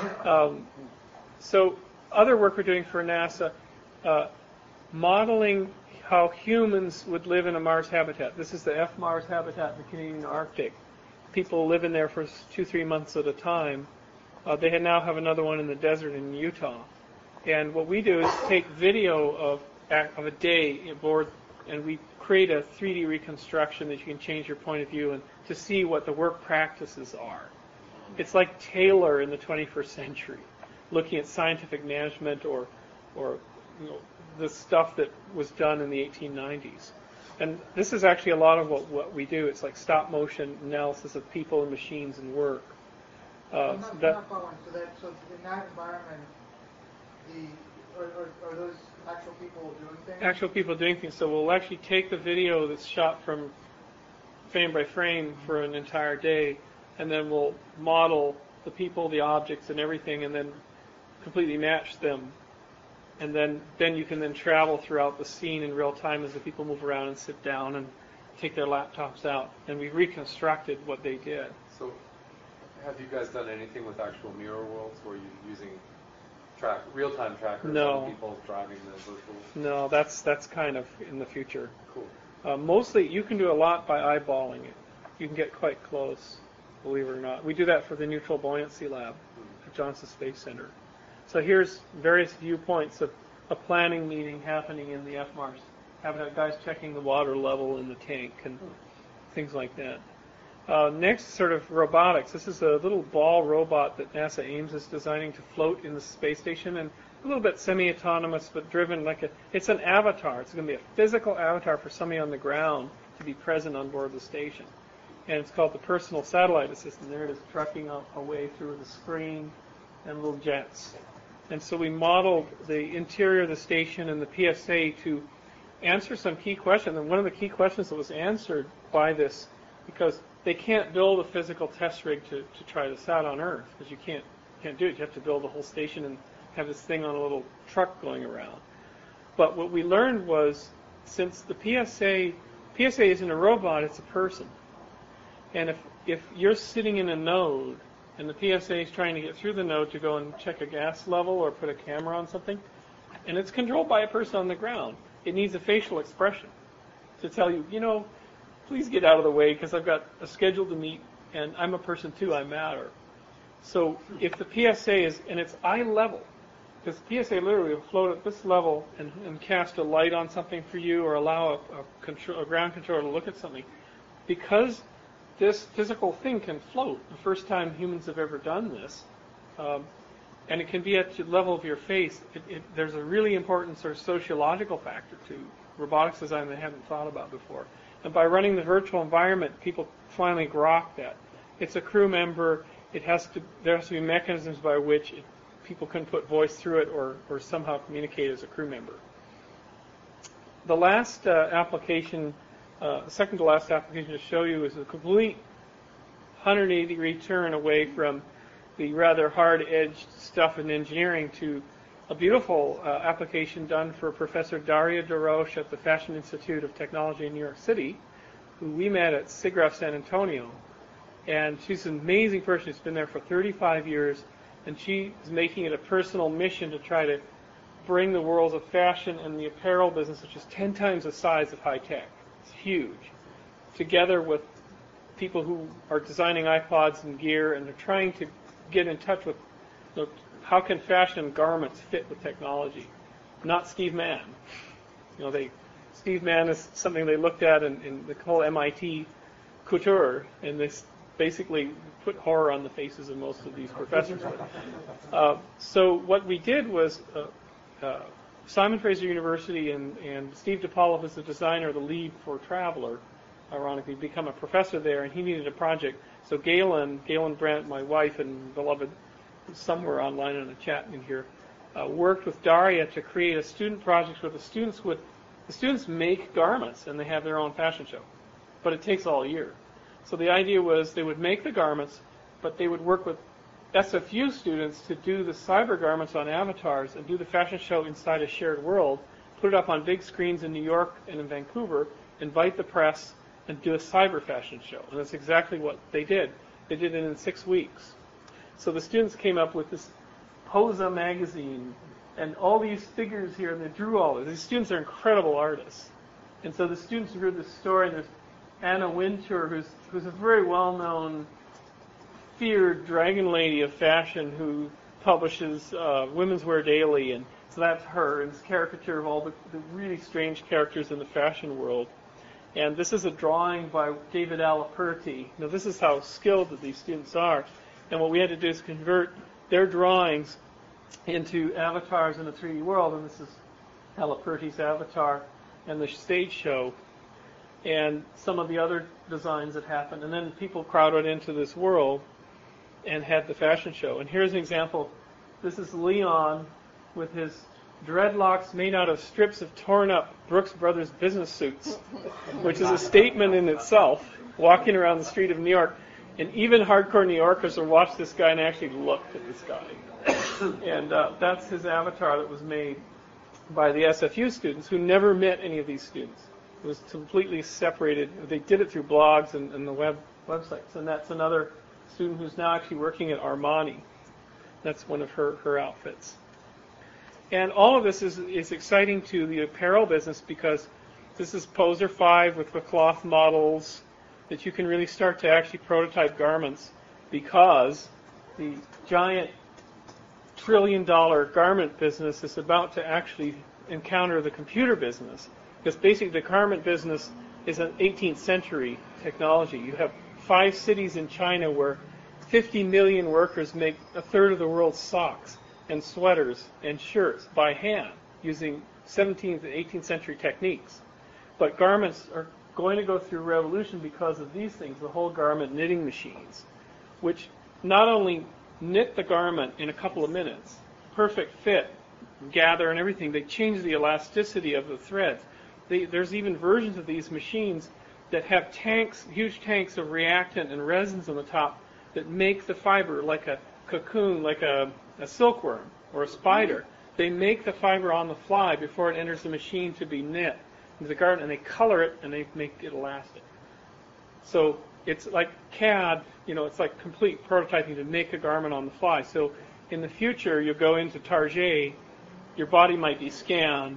So other work we're doing for NASA, modeling how humans would live in a Mars habitat. This is the F-Mars habitat in the Canadian Arctic. People live in there for 2-3 months at a time. They now have another one in the desert in Utah. And what we do is take video of a day aboard, and we create a 3D reconstruction that you can change your point of view and to see what the work practices are. It's like Taylor in the 21st century, looking at scientific management or the stuff that was done in the 1890s. And this is actually a lot of what we do. It's like stop motion analysis of people and machines and work. I'm not following. So in that environment, are those actual people doing things? Actual people doing things. So we'll actually take the video that's shot from frame by frame for an entire day, and then we'll model the people, the objects, and everything, and then completely match them. And then you can then travel throughout the scene in real time as the people move around and sit down and take their laptops out. And we reconstructed what they did. So, have you guys done anything with actual mirror worlds where you're using real-time trackers No. on people driving the virtual? No, that's kind of in the future. Cool. Mostly, you can do a lot by eyeballing it. You can get quite close, believe it or not. We do that for the Neutral Buoyancy Lab at Johnson Space Center. So here's various viewpoints of a planning meeting happening in the F-Mars. Having guys checking the water level in the tank and things like that. Next, sort of robotics. This is a little ball robot that NASA Ames is designing to float in the space station, and a little bit semi-autonomous, but driven it's an avatar. It's going to be a physical avatar for somebody on the ground to be present on board the station. And it's called the Personal Satellite Assistant. There it is, trucking away through the screen and little jets. And so we modeled the interior of the station and the PSA to answer some key questions. And one of the key questions that was answered by this, because they can't build a physical test rig to try this out on Earth, because you can't do it. You have to build a whole station and have this thing on a little truck going around. But what we learned was, since the PSA isn't a robot, it's a person. And if you're sitting in a node and the PSA is trying to get through the node to go and check a gas level or put a camera on something, and it's controlled by a person on the ground, it needs a facial expression to tell you, please get out of the way because I've got a schedule to meet and I'm a person too, I matter. So if the PSA is, and it's eye level, because the PSA literally will float at this level and cast a light on something for you or allow a ground controller to look at something, because this physical thing can float, the first time humans have ever done this, and it can be at the level of your face, there's a really important sort of sociological factor to robotics design they haven't thought about before. And by running the virtual environment, people finally grok that. It's a crew member. There has to be mechanisms by which people can put voice through it or somehow communicate as a crew member. the last application, second to last application to show you is a complete 180-degree turn away from the rather hard-edged stuff in engineering to a beautiful application done for Professor Daria DeRoche at the Fashion Institute of Technology in New York City, who we met at SIGGRAPH San Antonio. And she's an amazing person. She's been there for 35 years, and she is making it a personal mission to try to bring the worlds of fashion and the apparel business, which is 10 times the size of high tech. It's huge. Together with people who are designing iPods and gear, and they're trying to get in touch with, you know, how can fashion and garments fit with technology? Not Steve Mann. You know, Steve Mann is something they looked at in the whole MIT couture, and they basically put horror on the faces of most of these professors. So what we did was Simon Fraser University and Steve DePaula, who's the designer, the lead for Traveler, ironically, become a professor there, and he needed a project. So Galen Brandt, my wife and beloved, somewhere online in a chat in here, worked with Daria to create a student project where the students make garments and they have their own fashion show, but it takes all year. So the idea was they would make the garments, but they would work with SFU students to do the cyber garments on avatars and do the fashion show inside a shared world, put it up on big screens in New York and in Vancouver, invite the press, and do a cyber fashion show. And that's exactly what they did. They did it in 6 weeks. So the students came up with this Posa magazine and all these figures here, and they drew all of it. These students are incredible artists. And so the students drew this story, and there's Anna Wintour, who's a very well-known, feared dragon lady of fashion who publishes Women's Wear Daily, and so that's her, and it's a caricature of all the really strange characters in the fashion world. And this is a drawing by David Alaperti. Now, this is how skilled that these students are. And what we had to do is convert their drawings into avatars in a 3D world. And this is Alaperti's avatar and the stage show and some of the other designs that happened. And then people crowded into this world and had the fashion show. And here's an example. This is Leon with his dreadlocks made out of strips of torn up Brooks Brothers business suits, which is a statement in itself, walking around the street of New York. And even hardcore New Yorkers will watch this guy and actually look at this guy. And that's his avatar that was made by the SFU students who never met any of these students. It was completely separated. They did it through blogs and the websites. And that's another student who's now actually working at Armani. That's one of her outfits. And all of this is exciting to the apparel business because this is Poser 5 with the cloth models that you can really start to actually prototype garments because the giant trillion-dollar garment business is about to actually encounter the computer business. Because basically the garment business is an 18th century technology. You have 5 cities in China where 50 million workers make a third of the world's socks and sweaters and shirts by hand using 17th and 18th century techniques. But garments are going to go through a revolution because of these things, the whole garment knitting machines, which not only knit the garment in a couple of minutes, perfect fit, gather and everything, they change the elasticity of the threads. There's even versions of these machines that have tanks, huge tanks of reactant and resins on the top that make the fiber like a cocoon, like a silkworm or a spider. They make the fiber on the fly before it enters the machine to be knit into the garment, and they color it and they make it elastic. So it's like CAD, it's like complete prototyping to make a garment on the fly. So in the future, you'll go into Target, your body might be scanned,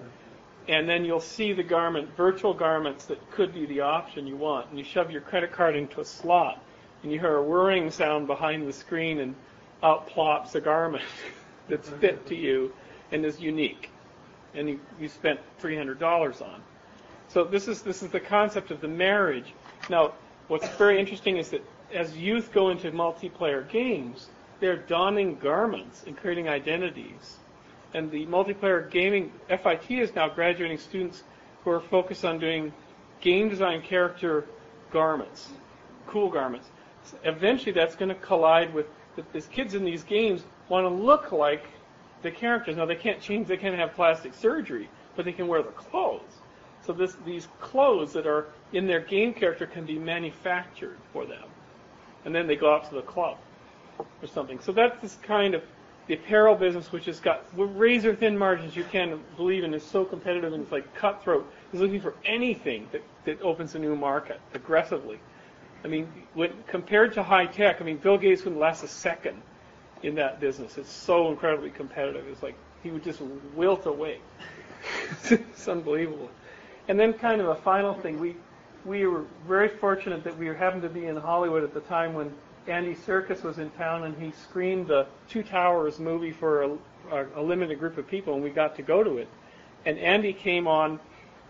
and then you'll see the garment, virtual garments that could be the option you want. And you shove your credit card into a slot, and you hear a whirring sound behind the screen, and out plops a garment that's fit to you and is unique, and you spent $300 on. So this is the concept of the marriage. Now, what's very interesting is that as youth go into multiplayer games, they're donning garments and creating identities. And the multiplayer gaming, FIT is now graduating students who are focused on doing game design character garments, cool garments. So eventually that's going to collide with these kids in these games want to look like the characters. Now they can't have plastic surgery, but they can wear the clothes. So these clothes that are in their game character can be manufactured for them. And then they go out to the club or something. So that's this kind of the apparel business, which has got razor thin margins you can't believe in, is so competitive and it's like cutthroat. Is looking for anything that opens a new market aggressively. I mean, when compared to high tech, I mean, Bill Gates wouldn't last a second in that business. It's so incredibly competitive. It's like he would just wilt away. It's unbelievable. And then kind of a final thing, we were very fortunate that we happened to be in Hollywood at the time when Andy Serkis was in town, and he screened the Two Towers movie for a limited group of people, and we got to go to it. And Andy came on,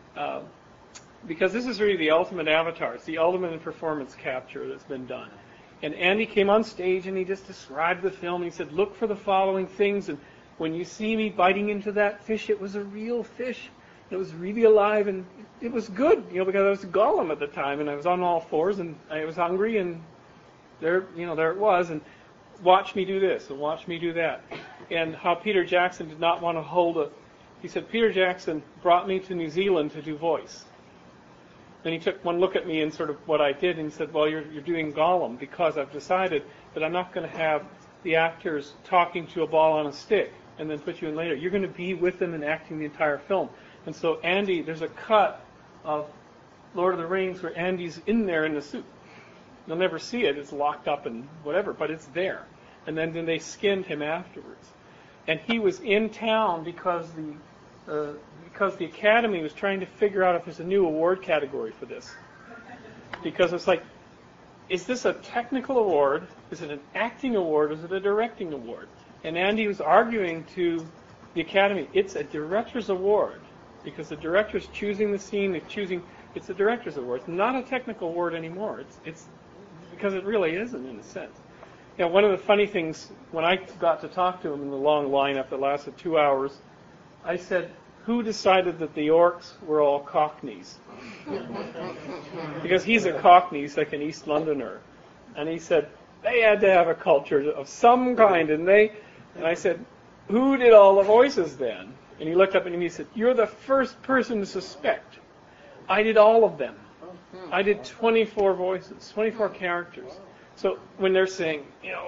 because this is really the ultimate Avatar. It's the ultimate performance capture that's been done. And Andy came on stage, and he just described the film. He said, look for the following things, and when you see me biting into that fish, it was a real fish. It was really alive, and it was good, because I was Gollum at the time, and I was on all fours, and I was hungry, and there it was, and watch me do this, and watch me do that. And how Peter Jackson did not want to he said, Peter Jackson brought me to New Zealand to do voice. Then he took one look at me and sort of what I did, and he said, well, you're doing Gollum, because I've decided that I'm not going to have the actors talking to a ball on a stick, and then put you in later. You're going to be with them and acting the entire film. And so Andy, there's a cut of Lord of the Rings where Andy's in there in the suit. You'll never see it. It's locked up and whatever, but it's there. And then they skinned him afterwards. And he was in town because the Academy was trying to figure out if there's a new award category for this. Because it's like, is this a technical award? Is it an acting award? Is it a directing award? And Andy was arguing to the Academy, it's a director's award. Because the director's choosing the scene, it's a director's award. It's not a technical award anymore. It's because it really isn't, in a sense. One of the funny things, when I got to talk to him in the long lineup that lasted 2 hours, I said, who decided that the orcs were all Cockneys? Because he's a Cockney, he's like an East Londoner. And he said, they had to have a culture of some kind, didn't they? And I said, who did all the voices then? And he looked up at me and he said, you're the first person to suspect. I did all of them. I did 24 voices, 24 characters. So when they're saying,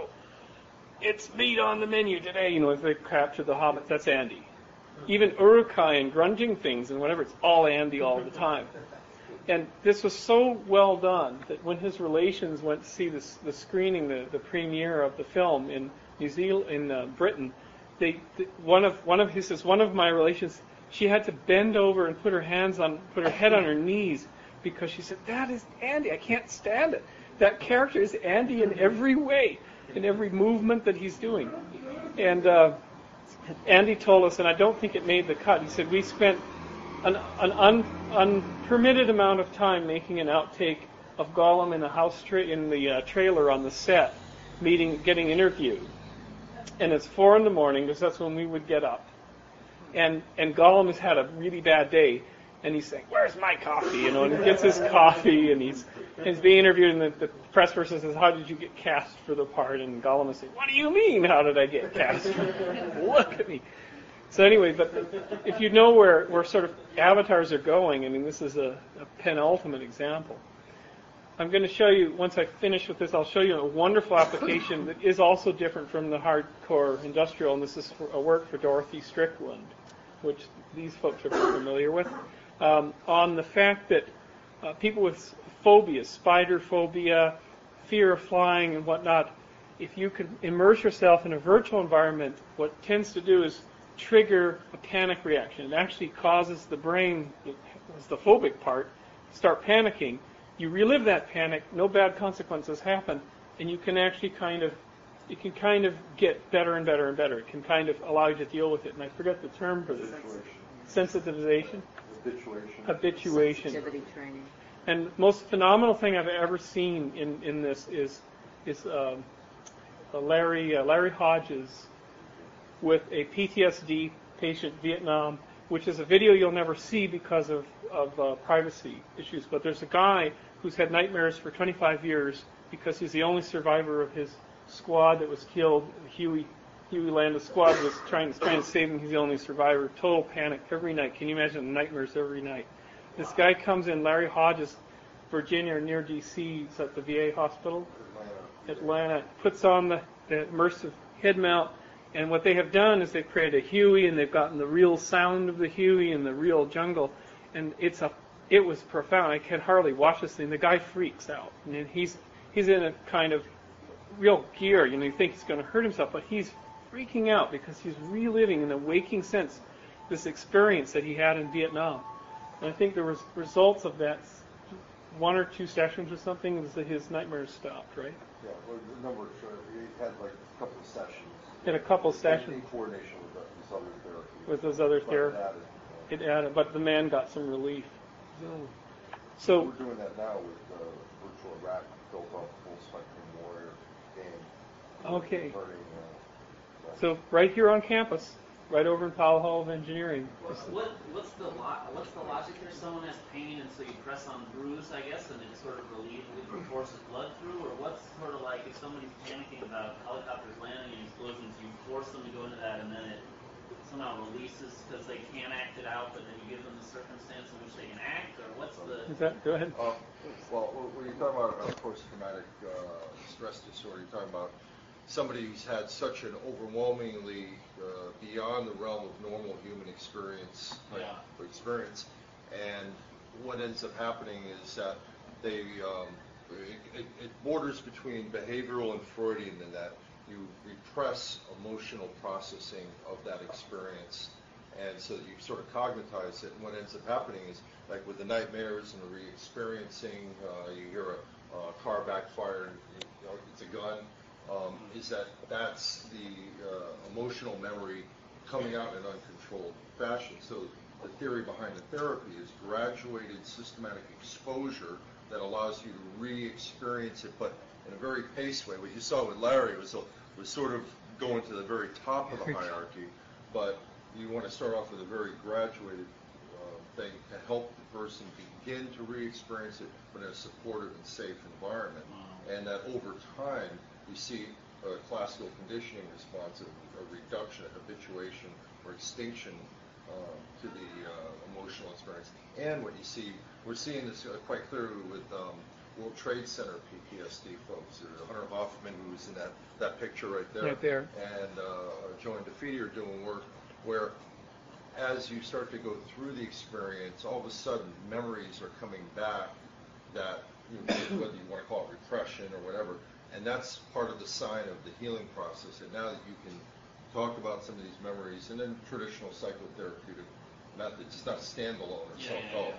it's meat on the menu today, if they capture the hobbits, that's Andy. Even Uruk-hai and grunging things and whatever, it's all Andy all the time. And this was so well done that when his relations went to see the screening, the premiere of the film in New Zealand, in Britain, one of my relations, she had to bend over and put her head on her knees because she said, that is Andy, I can't stand it. That character is Andy in every way, in every movement that he's doing. And Andy told us, and I don't think it made the cut, he said, we spent an unpermitted amount of time making an outtake of Gollum in the trailer on the set, getting interviewed. And it's 4 a.m, because that's when we would get up. And Gollum has had a really bad day, and he's saying, where's my coffee? And he gets his coffee, and he's being interviewed, and the press person says, how did you get cast for the part? And Gollum is saying, what do you mean, how did I get cast? Look at me. So anyway, but if you know where sort of avatars are going, I mean, this is a penultimate example. I'm going to show you, once I finish with this, I'll show you a wonderful application that is also different from the hardcore industrial, and this is a work for Dorothy Strickland, which these folks are familiar with, on the fact that people with phobias, spider phobia, fear of flying and whatnot, if you can immerse yourself in a virtual environment, what tends to do is trigger a panic reaction. It actually causes the brain, it's the phobic part, start panicking. You relive that panic, no bad consequences happen, and you can actually kind of get better and better and better. It can kind of allow you to deal with it. And I forget the term for this. Sensitization? Habituation. Sensitivity training. And the most phenomenal thing I've ever seen in this is Larry Hodges with a PTSD patient, Vietnam, which is a video you'll never see because of privacy issues. But there's a guy who's had nightmares for 25 years because he's the only survivor of his squad that was killed, Huey Huey Landis squad was trying to save him. He's the only survivor. Total panic every night. Can you imagine the nightmares every night? This guy comes in, Larry Hodges, Virginia, near D.C. He's at the VA hospital, Atlanta. Puts on the immersive head mount, and what they have done is they've created a Huey, and they've gotten the real sound of the Huey and the real jungle, and it was profound. I can hardly watch this thing. The guy freaks out, and he's in a kind of real gear. You think he's going to hurt himself, but he's freaking out because he's reliving in a waking sense this experience that he had in Vietnam. And I think the results of that 1 or 2 sessions or something is that his nightmares stopped, right? Yeah, well, the number he had like a couple of sessions. In a couple of sessions. In coordination with these other therapies. With those other therapies. It added, but the man got some relief. So we're doing that now with virtual rack built off full spectrum warrior game. Okay. So right here on campus, right over in Powell Hall of Engineering. What's the logic here? Someone has pain, and so you press on bruise, I guess, and it sort of relieves, it forces blood through, or what's sort of like if somebody's panicking about helicopters landing and explosions, you force them to go into that, and then it somehow releases because they can't act it out, but then you give them the circumstance in which they can act, or what's the? Is that go ahead? Well, when you're talking about post-traumatic stress disorder, you're talking about somebody who's had such an overwhelmingly beyond the realm of normal human experience, and what ends up happening is that they it borders between behavioral and Freudian in that you repress emotional processing of that experience, and so that you sort of cognitize it. And what ends up happening is, like with the nightmares and the re-experiencing, you hear a car backfire, and it's a gun. Is that's the emotional memory coming out in an uncontrolled fashion. So the theory behind the therapy is graduated systematic exposure that allows you to re-experience it, but in a very paced way. What you saw with Larry was sort of going to the very top of the hierarchy, but you want to start off with a very graduated thing to help the person begin to re-experience it, but in a supportive and safe environment. And that over time, you see a classical conditioning response, a reduction, a habituation, or extinction to the emotional experience. And what you see, we're seeing this quite clearly with World Trade Center PTSD folks. There's Hunter Hoffman, who's in that picture right there. Right there. And Joan DeFeeti are doing work where as you start to go through the experience, all of a sudden memories are coming back that, whether you want to call it repression or whatever, and that's part of the sign of the healing process. And now that you can talk about some of these memories, and then traditional psychotherapeutic methods, it's not standalone or self-help.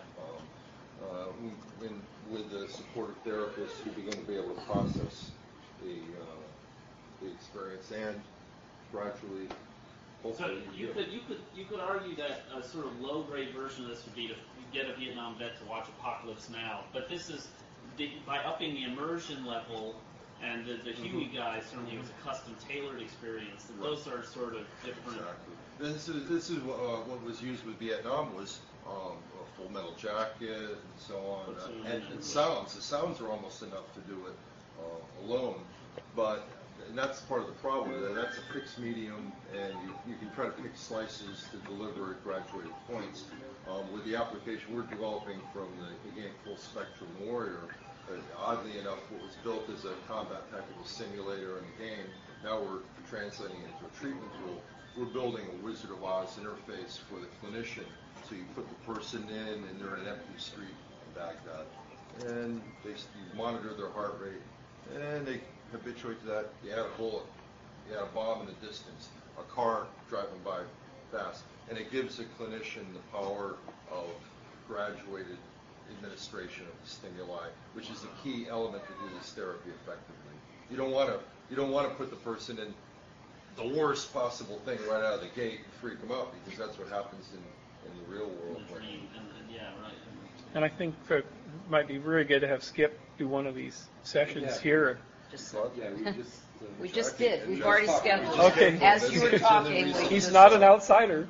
With the supportive therapists, you begin to be able to process the experience and gradually. So you could argue that a sort of low-grade version of this would be to get a Vietnam vet to watch Apocalypse Now, but this is by upping the immersion level, and the Huey guy certainly was a custom tailored experience. And those are sort of different. Exactly. This is what was used with Vietnam was a Full Metal Jacket and so on, and sounds. The sounds are almost enough to do it alone, but. And that's part of the problem. That's a fixed medium, and you can try to pick slices to deliver at graduated points. With the application we're developing from the game Full Spectrum Warrior, oddly enough, what was built as a combat tactical simulator in the game, now we're translating it into a treatment tool. We're building a Wizard of Oz interface for the clinician. So you put the person in, and they're in an empty street in Baghdad, and you monitor their heart rate, and they habituate to that. You had a bullet, you had a bomb in the distance, a car driving by fast, and it gives the clinician the power of graduated administration of the stimuli, which is the key element to do this therapy effectively. You don't want to put the person in the worst possible thing right out of the gate and freak them out, because that's what happens in the real world. And I think it might be really good to have Skip do one of these sessions here. We just did. We've already scheduled. Okay. As you were talking, he's not an outsider,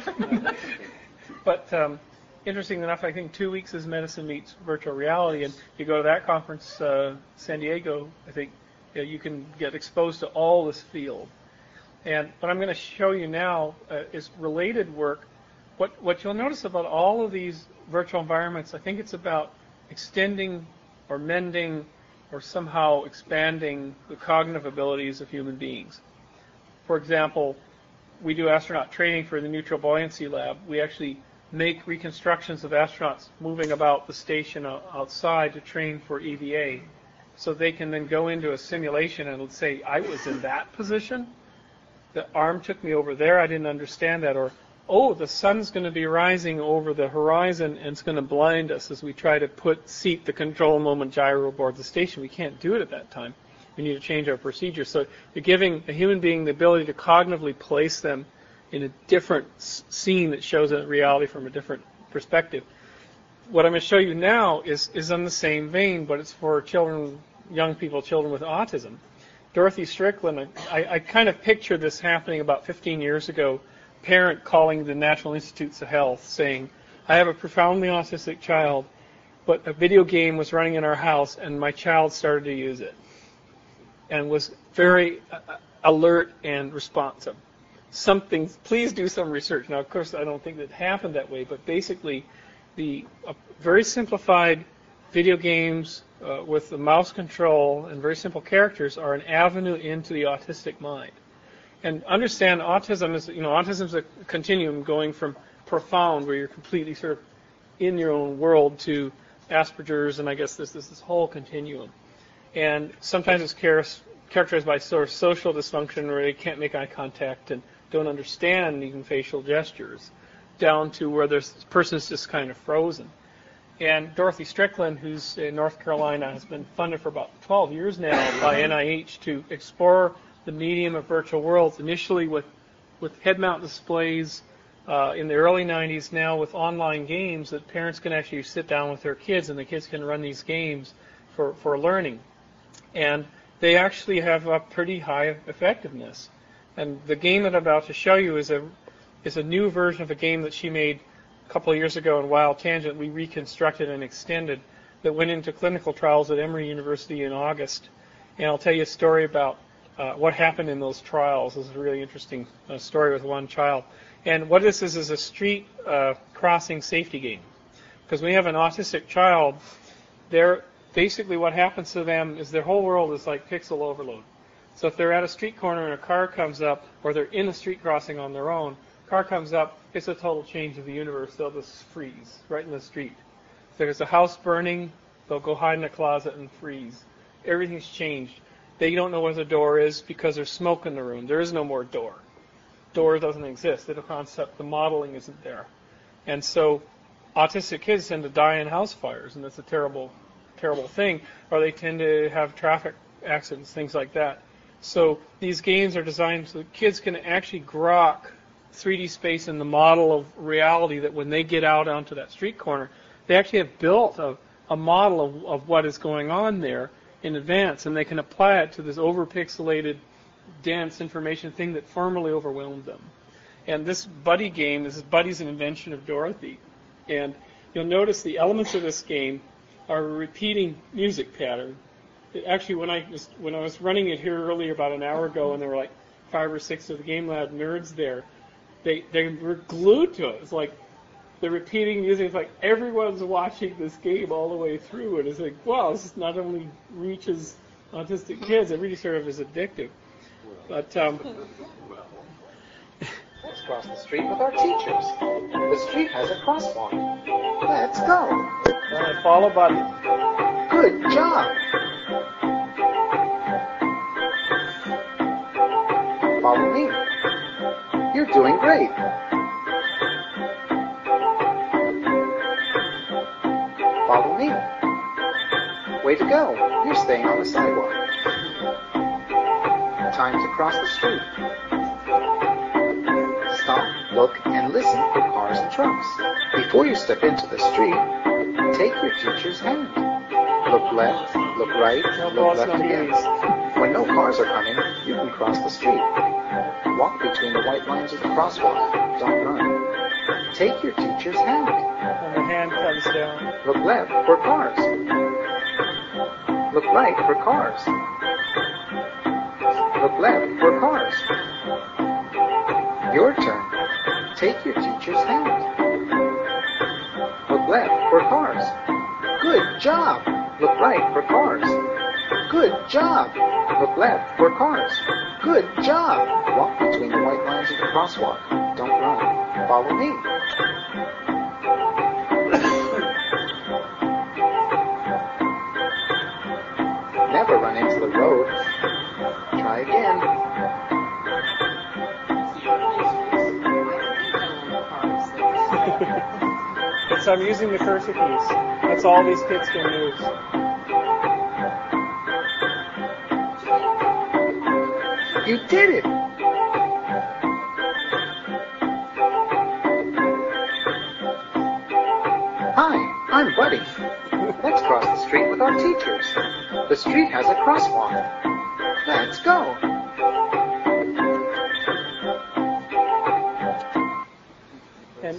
but interesting enough, I think 2 weeks is Medicine Meets Virtual Reality, and you go to that conference, San Diego. I think you can get exposed to all this field, And what I'm going to show you now is related work. What you'll notice about all of these virtual environments, I think it's about extending or mending or somehow expanding the cognitive abilities of human beings. For example, we do astronaut training for the Neutral Buoyancy Lab. We actually make reconstructions of astronauts moving about the station outside to train for EVA. So they can then go into a simulation and say, I was in that position. The arm took me over there. I didn't understand that. Or, oh, the sun's going to be rising over the horizon and it's going to blind us as we try to seat the control moment gyro aboard the station. We can't do it at that time. We need to change our procedure. So you're giving a human being the ability to cognitively place them in a different scene that shows a reality from a different perspective. What I'm going to show you now is on the same vein, but it's for children, young people, children with autism. Dorothy Strickland, I kind of picture this happening about 15 years ago, parent calling the National Institutes of Health saying, I have a profoundly autistic child, but a video game was running in our house and my child started to use it and was very alert and responsive. Please do some research. Now, of course, I don't think that happened that way, but basically the very simplified video games with the mouse control and very simple characters are an avenue into the autistic mind. And understand autism is a continuum going from profound, where you're completely sort of in your own world, to Asperger's, and I guess this whole continuum. And sometimes it's characterized by sort of social dysfunction where they can't make eye contact and don't understand even facial gestures, down to where the person's just kind of frozen. And Dorothy Strickland, who's in North Carolina, has been funded for about 12 years now by NIH to explore the medium of virtual worlds, initially with head-mount displays in the early 90s, now with online games that parents can actually sit down with their kids and the kids can run these games for learning. And they actually have a pretty high effectiveness. And the game that I'm about to show you is a new version of a game that she made a couple of years ago in Wild Tangent. We reconstructed and extended that went into clinical trials at Emory University in August. And I'll tell you a story about what happened in those trials. This is a really interesting story with one child. And what this is a street crossing safety game. Because when you have an autistic child, basically what happens to them is their whole world is like pixel overload. So if they're at a street corner and a car comes up, or they're in a street crossing on their own, car comes up, it's a total change of the universe. They'll just freeze right in the street. If there's a house burning, they'll go hide in a closet and freeze. Everything's changed. They don't know where the door is because there's smoke in the room. There is no more door. Door doesn't exist. The concept, the modeling isn't there. And so autistic kids tend to die in house fires, and that's a terrible, terrible thing. Or they tend to have traffic accidents, things like that. So these games are designed so that kids can actually grok 3D space in the model of reality, that when they get out onto that street corner, they actually have built a model of what is going on there in advance, and they can apply it to this over-pixelated, dense information thing that formerly overwhelmed them. And this Buddy game, Buddy's an invention of Dorothy. And you'll notice the elements of this game are a repeating music pattern. Actually, when I was running it here earlier about an hour ago, and there were like 5 or 6 of the Game Lab nerds there, they were glued to it. It's like the repeating music. It's like everyone's watching this game all the way through, and it's like, wow, this not only reaches autistic kids, it really sort of is addictive. But let's cross the street with our teachers. The street has a crosswalk. Let's go. And follow Buddy. Good job. Follow me. You're doing great. Follow me. Way to go. You're staying on the sidewalk. Time to cross the street. Stop, look, and listen for cars and trucks. Before you step into the street, take your teacher's hand. Look left, look right, look left again. When no cars are coming, you can cross the street. Walk between the white lines of the crosswalk. Don't run. Take your teacher's hand. And the hand comes down. Look left for cars. Look right for cars. Look left for cars. Your turn. Take your teacher's hand. Look left for cars. Good job. Look right for cars. Good job. Look left for cars. Good job. Walk between the white lines of the crosswalk. Don't run. Follow me. Never run into the road. Try again. So I'm using the cursor keys. That's all these kids can use. You did it! Hi, I'm Buddy. Let's cross the street with our teachers. The street has a crosswalk. Let's go. And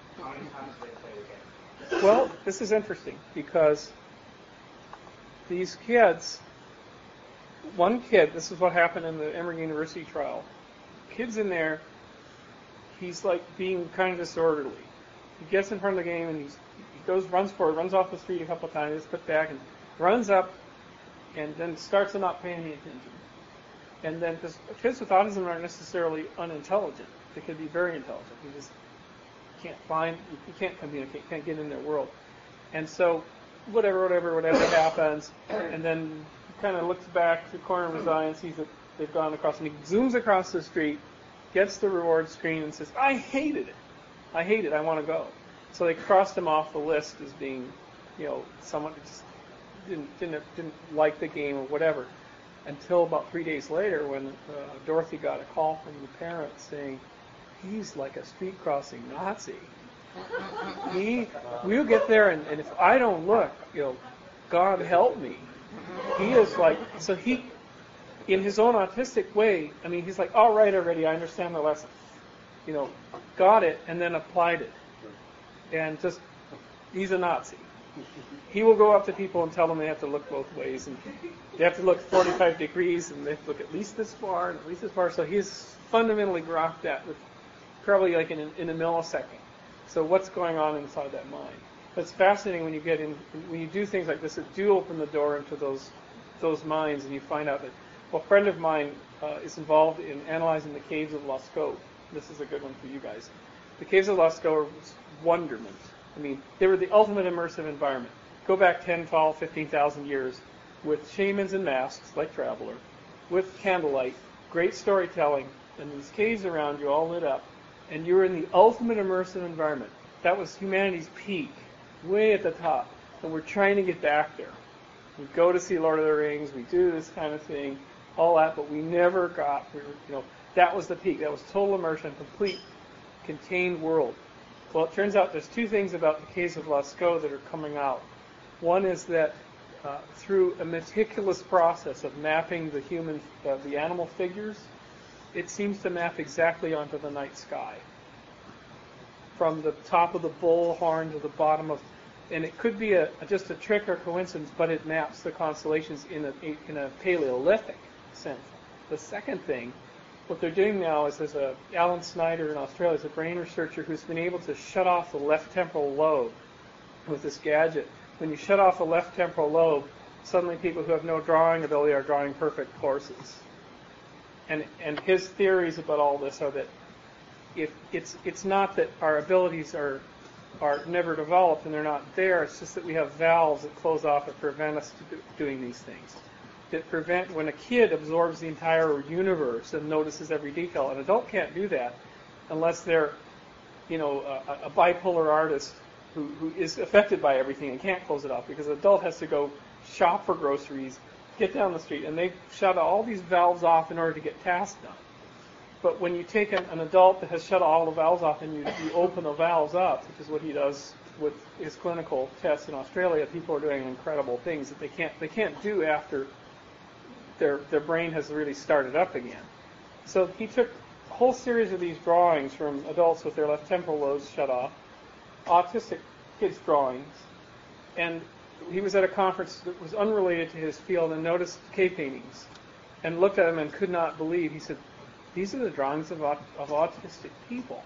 well, this is interesting because these kids, one kid, this is what happened in the Emory University trial. Kid's in there, he's like being kind of disorderly. He gets in front of the game and he runs forward, runs off the street a couple of times, gets put back and runs up and then starts to not pay any attention. And then, because kids with autism aren't necessarily unintelligent. They can be very intelligent. You just can't communicate, can't get in their world. And so, whatever happens, and then he kind of looks back to the corner of his eye and sees that they've gone across, and he zooms across the street, gets the reward screen, and says, I hated it. I want to go. So they crossed him off the list as being, someone who just didn't like the game or whatever. Until about 3 days later, when Dorothy got a call from the parents saying, he's like a street crossing Nazi. We'll get there, and if I don't look, God help me. He is like, so he, in his own autistic way, he's like, all right already, I understand the lesson. Got it, and then applied it. And just, he's a Nazi. He will go up to people and tell them they have to look both ways, and they have to look 45 degrees, and they have to look at least this far, and at least this far. So he's fundamentally grokked that with probably like in a millisecond. So what's going on inside that mind? It's fascinating when you get in, when you do things like this. It do open the door into those minds, and you find out that. Well, a friend of mine is involved in analyzing the caves of Lascaux. This is a good one for you guys. The caves of Lascaux are wonderment. They were the ultimate immersive environment. Go back 10, 12, 15,000 years with shamans and masks, like Traveler, with candlelight, great storytelling, and these caves around you all lit up, and you were in the ultimate immersive environment. That was humanity's peak, way at the top, and we're trying to get back there. We go to see Lord of the Rings, we do this kind of thing, all that, but we never got, that was the peak. That was total immersion, complete, contained world. Well, it turns out there's two things about the caves of Lascaux that are coming out. One is that through a meticulous process of mapping the animal figures, it seems to map exactly onto the night sky. From the top of the bull horn to the bottom of, and it could be just a trick or coincidence, but it maps the constellations in a Paleolithic sense. The second thing, what they're doing now is there's Alan Snyder in Australia, is a brain researcher who's been able to shut off the left temporal lobe with this gadget. When you shut off the left temporal lobe, suddenly people who have no drawing ability are drawing perfect horses. And his theories about all this are that if it's not that our abilities are never developed and they're not there, it's just that we have valves that close off and prevent us doing these things. That prevent, when a kid absorbs the entire universe and notices every detail, an adult can't do that unless they're, a bipolar artist who is affected by everything and can't close it off, because an adult has to go shop for groceries, get down the street, and they shut all these valves off in order to get tasks done. But when you take an adult that has shut all the valves off and you open the valves up, which is what he does with his clinical tests in Australia, people are doing incredible things that they can't do after their brain has really started up again. So he took a whole series of these drawings from adults with their left temporal lobes shut off, autistic kids' drawings, and he was at a conference that was unrelated to his field and noticed cave paintings and looked at them and could not believe. He said, These are the drawings of autistic people.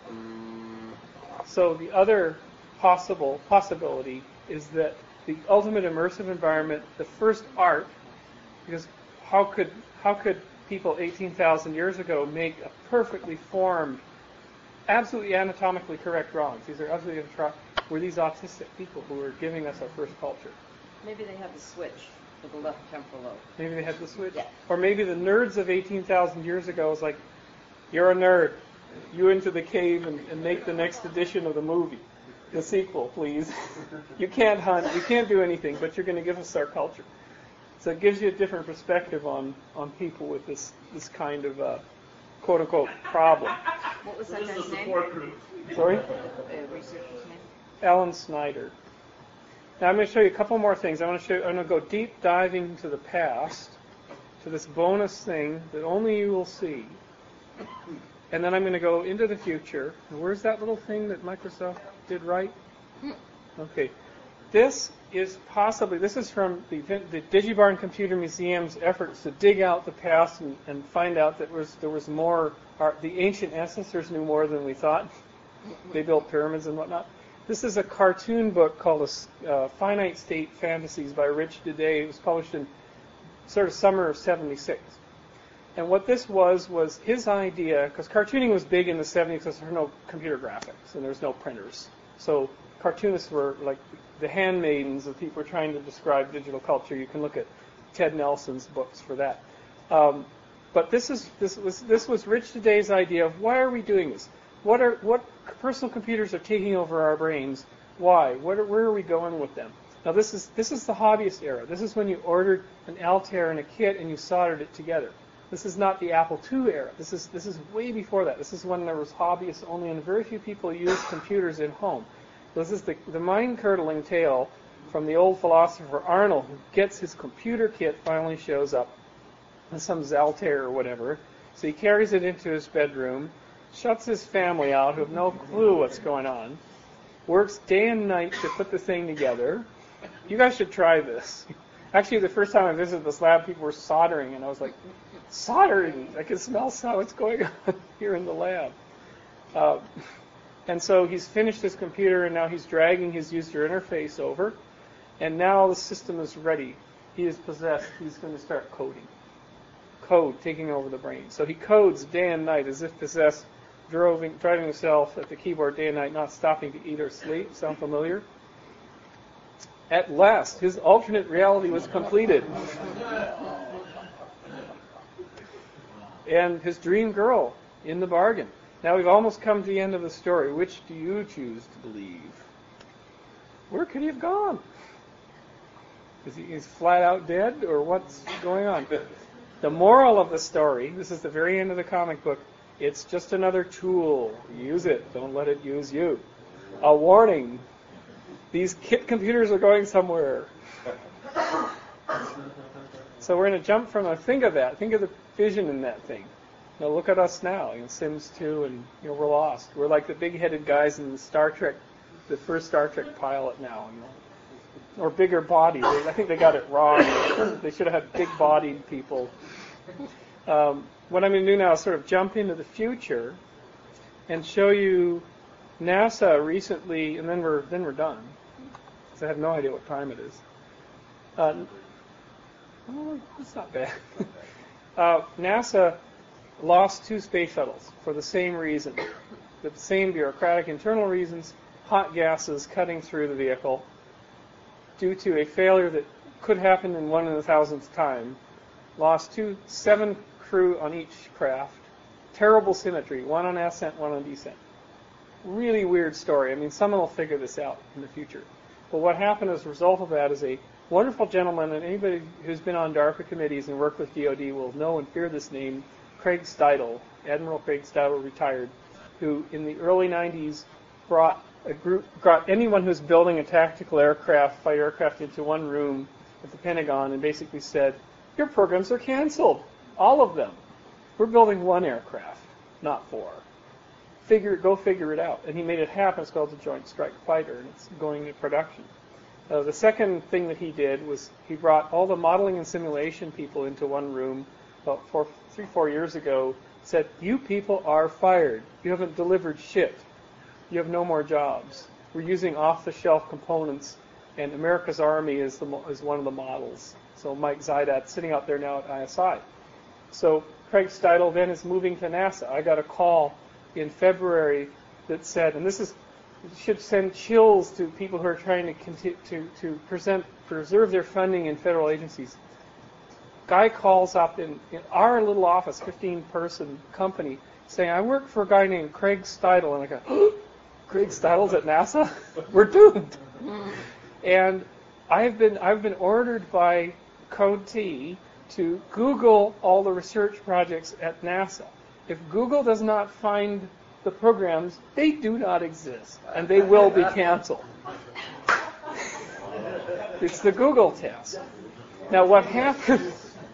So the other possibility is that the ultimate immersive environment, the first art, because how could people 18,000 years ago make a perfectly formed, absolutely anatomically correct drawings? These are absolutely were these autistic people who were giving us our first culture. Maybe they have the switch for the left temporal lobe. Maybe they had the switch. Yeah. Or maybe the nerds of 18,000 years ago was like, you're a nerd. You into the cave and make the next edition of the movie. The sequel, please. You can't hunt, you can't do anything, but you're going to give us our culture. So it gives you a different perspective on people with this kind of quote-unquote problem. What was that guy's name? Sorry? The researcher's name? Alan Snyder. Now I'm going to show you a couple more things. I'm going to go deep diving to the past, to this bonus thing that only you will see. And then I'm going to go into the future. And where's that little thing that Microsoft did right? Okay. This is from the Digibarn Computer Museum's efforts to dig out the past and find out that there was more. The ancient ancestors knew more than we thought. They built pyramids and whatnot. This is a cartoon book called Finite State Fantasies by Rich Today. It was published in sort of summer of '76. And what this was his idea, because cartooning was big in the 70s because there were no computer graphics and there was no printers. So cartoonists were like the handmaidens of people trying to describe digital culture. You can look at Ted Nelson's books for that. But this was Rich Today's idea of why are we doing this? What personal computers are taking over our brains? Why? Where are we going with them? Now this is the hobbyist era. This is when you ordered an Altair and a kit and you soldered it together. This is not the Apple II era. This is way before that. This is when there was hobbyists only and very few people used computers in home. This is the mind-curdling tale from the old philosopher Arnold, who gets his computer kit, finally shows up, and some Altair or whatever. So he carries it into his bedroom, shuts his family out who have no clue what's going on, works day and night to put the thing together. You guys should try this. Actually, the first time I visited this lab, people were soldering, and I was like, soldering? I can smell what's going on here in the lab. And so he's finished his computer, and now he's dragging his user interface over, and now the system is ready. He is possessed. He's going to start coding. Code taking over the brain. So he codes day and night as if possessed, driving himself at the keyboard day and night, not stopping to eat or sleep. Sound familiar? At last, his alternate reality was completed. And his dream girl in the bargain. Now we've almost come to the end of the story. Which do you choose to believe? Where could he have gone? Is he's flat out dead, or what's going on? The moral of the story, this is the very end of the comic book, it's just another tool. Use it. Don't let it use you. A warning. These kit computers are going somewhere. So we're going to jump from think of the vision in that thing. Now look at us now, Sims 2, and we're lost. We're like the big-headed guys in Star Trek, the first Star Trek pilot now, or bigger bodied. I think they got it wrong. They should have had big-bodied people. What I'm going to do now is sort of jump into the future and show you NASA recently, and then we're done. Because I have no idea what time it is. It's not bad. NASA lost 2 space shuttles for the same reason. The same bureaucratic internal reasons, hot gases cutting through the vehicle due to a failure that could happen in 1 in 1,000th time. Lost 7 crew on each craft. Terrible symmetry, 1 on ascent, 1 on descent. Really weird story. I mean, someone will figure this out in the future. But what happened as a result of that is a wonderful gentleman, and anybody who's been on DARPA committees and worked with DoD will know and fear this name, Craig Steidel, Admiral Craig Steidel, retired, who in the early 90s brought anyone who's building a tactical fighter aircraft into one room at the Pentagon and basically said, your programs are canceled, all of them. We're building 1 aircraft, not 4. Go figure it out. And he made it happen. It's called the Joint Strike Fighter, and it's going into production. The second thing that he did was he brought all the modeling and simulation people into one room about 3-4 years ago, said, "You people are fired. You haven't delivered shit. You have no more jobs. We're using off-the-shelf components, and America's Army is one of the models." So Mike Zydat sitting out there now at ISI. So Craig Steidel then is moving to NASA. I got a call in February that said, and this should send chills to people who are trying to preserve their funding in federal agencies. Guy calls up in our little office, 15-person company, saying, "I work for a guy named Craig Steidel." And I go, "Oh, Craig Steidel's at NASA? We're doomed." And I've been ordered by Code T to Google all the research projects at NASA. If Google does not find the programs, they do not exist, and they will be canceled. It's the Google test. Now, what happened?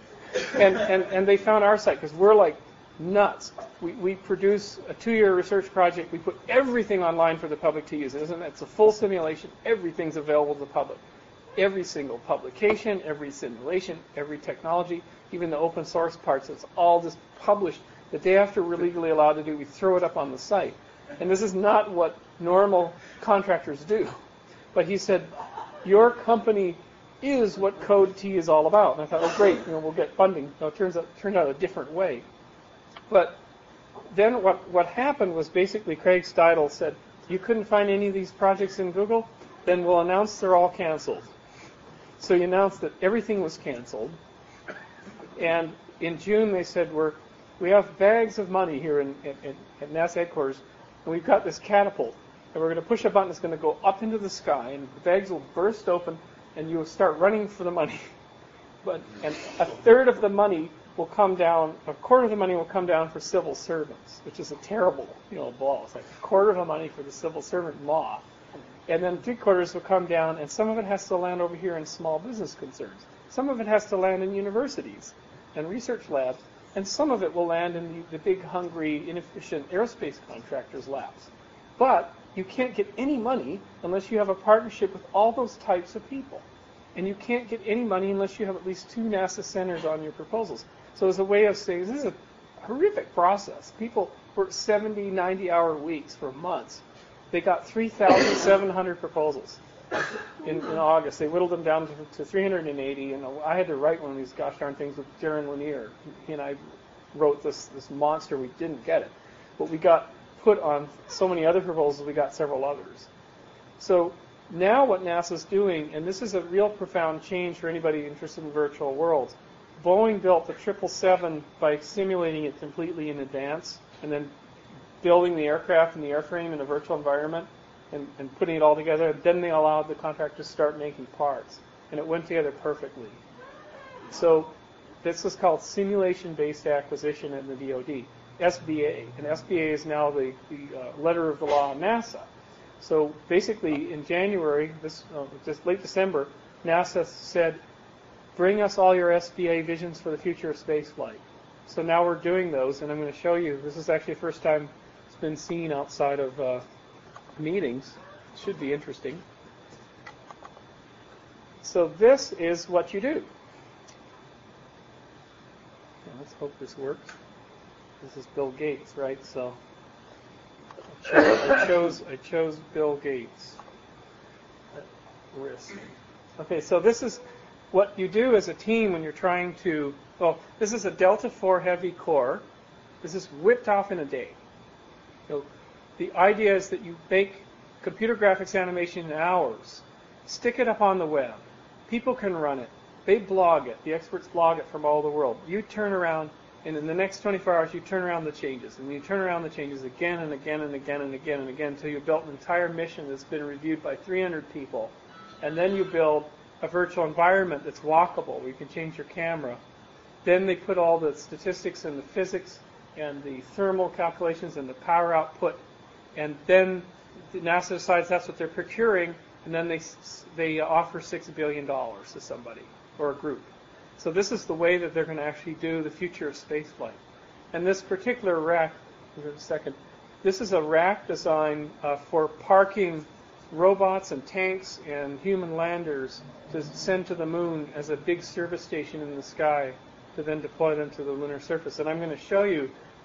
And they found our site because we're like nuts. We produce a 2-year research project. We put everything online for the public to use. It's a full simulation. Everything's available to the public. Every single publication, every simulation, every technology, even the open source parts, it's all just published. The day after we're legally allowed to do, we throw it up on the site. And this is not what normal contractors do. But he said, "Your company is what Code T is all about." And I thought, oh, great, we'll get funding. No, it turned out a different way. But then what happened was basically Craig Steidel said, "You couldn't find any of these projects in Google? Then we'll announce they're all canceled." So he announced that everything was canceled. And in June they said, we have bags of money here at NASA headquarters, and we've got this catapult. And we're going to push a button that's going to go up into the sky, and the bags will burst open, and you'll start running for the money. And a third of the money will come down, a quarter of the money will come down for civil servants, which is a terrible, ball. It's like a quarter of the money for the civil servant law. And then 3/4 will come down, and some of it has to land over here in small business concerns. Some of it has to land in universities and research labs, and some of it will land in the big, hungry, inefficient aerospace contractors' labs. But you can't get any money unless you have a partnership with all those types of people. And you can't get any money unless you have at least 2 NASA centers on your proposals. So as a way of saying, this is a horrific process. People work 70, 90-hour weeks for months. They got 3,700 proposals in August. They whittled them down to 380, and I had to write one of these gosh darn things with Darren Lanier. He and I wrote this monster. We didn't get it. But we got put on so many other proposals, we got several others. So now what NASA's doing, and this is a real profound change for anybody interested in virtual worlds, Boeing built the 777 by simulating it completely in advance, and then building the aircraft and the airframe in a virtual environment and putting it all together. Then they allowed the contractors to start making parts, and it went together perfectly. So this is called simulation-based acquisition in the DoD, SBA, and SBA is now the letter of the law of NASA. So basically, in January, just late December, NASA said, "Bring us all your SBA visions for the future of spaceflight." So now we're doing those, and I'm going to show you. This is actually the first time it's been seen outside of meetings. It should be interesting. So this is what you do. Let's hope this works. This is Bill Gates, right? So I chose Bill Gates. Risk. Okay, so this is what you do as a team when you're trying to. Well, this is a Delta IV heavy core. This is whipped off in a day. The idea is that you make computer graphics animation in hours, stick it up on the web. People can run it. They blog it. The experts blog it from all over the world. You turn around, and in the next 24 hours, you turn around the changes. And you turn around the changes again and again and again and again and again until you've built an entire mission that's been reviewed by 300 people. And then you build a virtual environment that's walkable, where you can change your camera. Then they put all the statistics and the physics and the thermal calculations and the power output. And then NASA decides that's what they're procuring, and then they offer $6 billion to somebody or a group. So this is the way that they're going to actually do the future of spaceflight. And this particular rack, this is a rack designed for parking robots and tanks and human landers to send to the moon as a big service station in the sky to then deploy them to the lunar surface. And I'm going to show you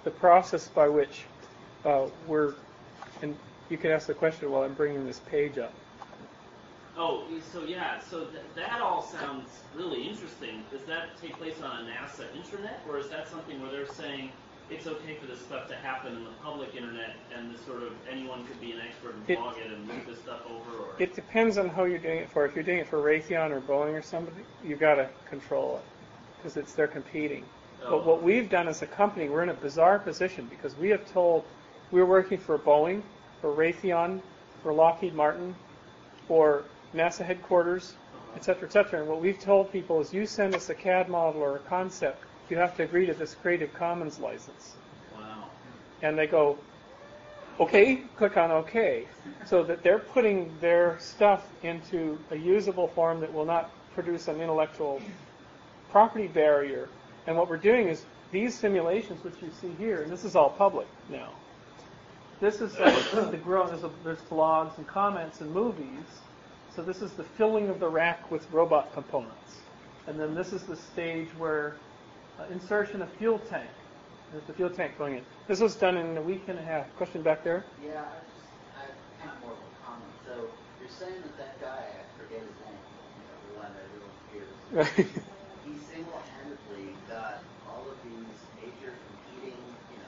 the process by which we're, and you can ask the question while I'm bringing this page up. Oh, so yeah, so that all sounds really interesting. Does that take place on a NASA intranet, or is that something where they're saying it's okay for this stuff to happen in the public internet, and this sort of anyone could be an expert and blog it and move this stuff over? Or it depends on who you're doing it for. If you're doing it for Raytheon or Boeing or somebody, you've got to control it because they're competing. But what we've done as a company, we're in a bizarre position because we have told we're working for Boeing, for Raytheon, for Lockheed Martin, for NASA headquarters, et cetera, and what we've told people is you send us a CAD model or a concept, you have to agree to this Creative Commons license. Wow. And they go, okay, click on OK. So that they're putting their stuff into a usable form that will not produce an intellectual property barrier. And what we're doing is these simulations, which you see here, and this is all public now. This is the growth. There's blogs and comments and movies. So this is the filling of the rack with robot components. And then this is the stage where insertion of fuel tank. There's the fuel tank going in. This was done in a week and a half. Question back there? Yeah, I kind of more of a comment. So you're saying that guy, I forget his name, the one that everyone hears, he single-handedly got all of these major competing,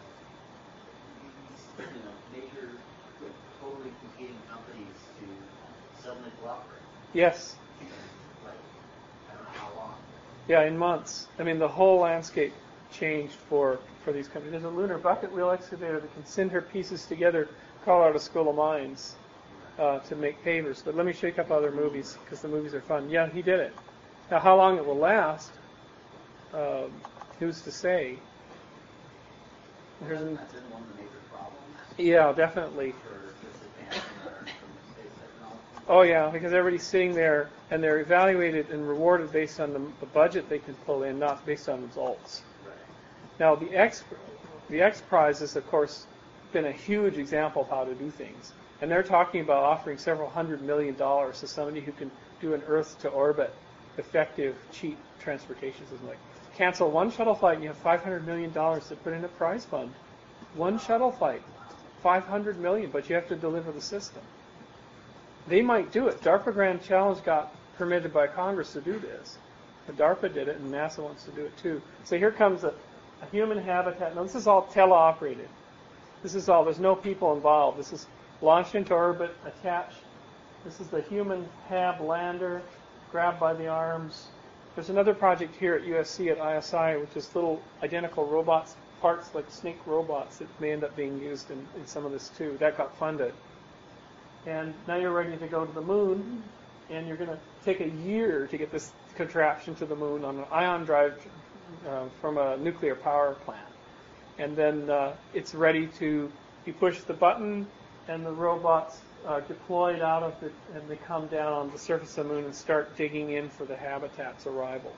major totally competing companies to suddenly cooperate. Yes. Like, I don't know how long. Yeah, in months. I mean, the whole landscape changed for these companies. There's a lunar bucket wheel excavator that can send her pieces together, Colorado School of Mines, to make pavers. But let me shake up other movies, because the movies are fun. Yeah, he did it. Now, how long it will last, who's to say? Well, hasn't that been one of the major problems? Yeah, definitely. For this advancement from space technology? Oh, yeah, because everybody's sitting there, and they're evaluated and rewarded based on the budget they can pull in, not based on results. Right. Now, the X Prize has, of course, been a huge example of how to do things. And they're talking about offering several $100 million to somebody who can do an Earth-to-orbit effective, cheap transportation system. Like, cancel one shuttle flight and you have $500 million to put in a prize fund. One shuttle flight, $500 million, but you have to deliver the system. They might do it. DARPA Grand Challenge got permitted by Congress to do this. But DARPA did it, and NASA wants to do it too. So here comes a human habitat. Now, this is all teleoperated. This is all, there's no people involved. This is launched into orbit, attached. This is the human HAB lander, grabbed by the arms. There's another project here at USC at ISI, which is little identical robots, parts like snake robots that may end up being used in some of this too. That got funded. And now you're ready to go to the moon, and you're going to take a year to get this contraption to the moon on an ion drive from a nuclear power plant. And then it's ready to, you push the button, and the robots are deployed out of it, and they come down on the surface of the moon and start digging in for the habitat's arrival.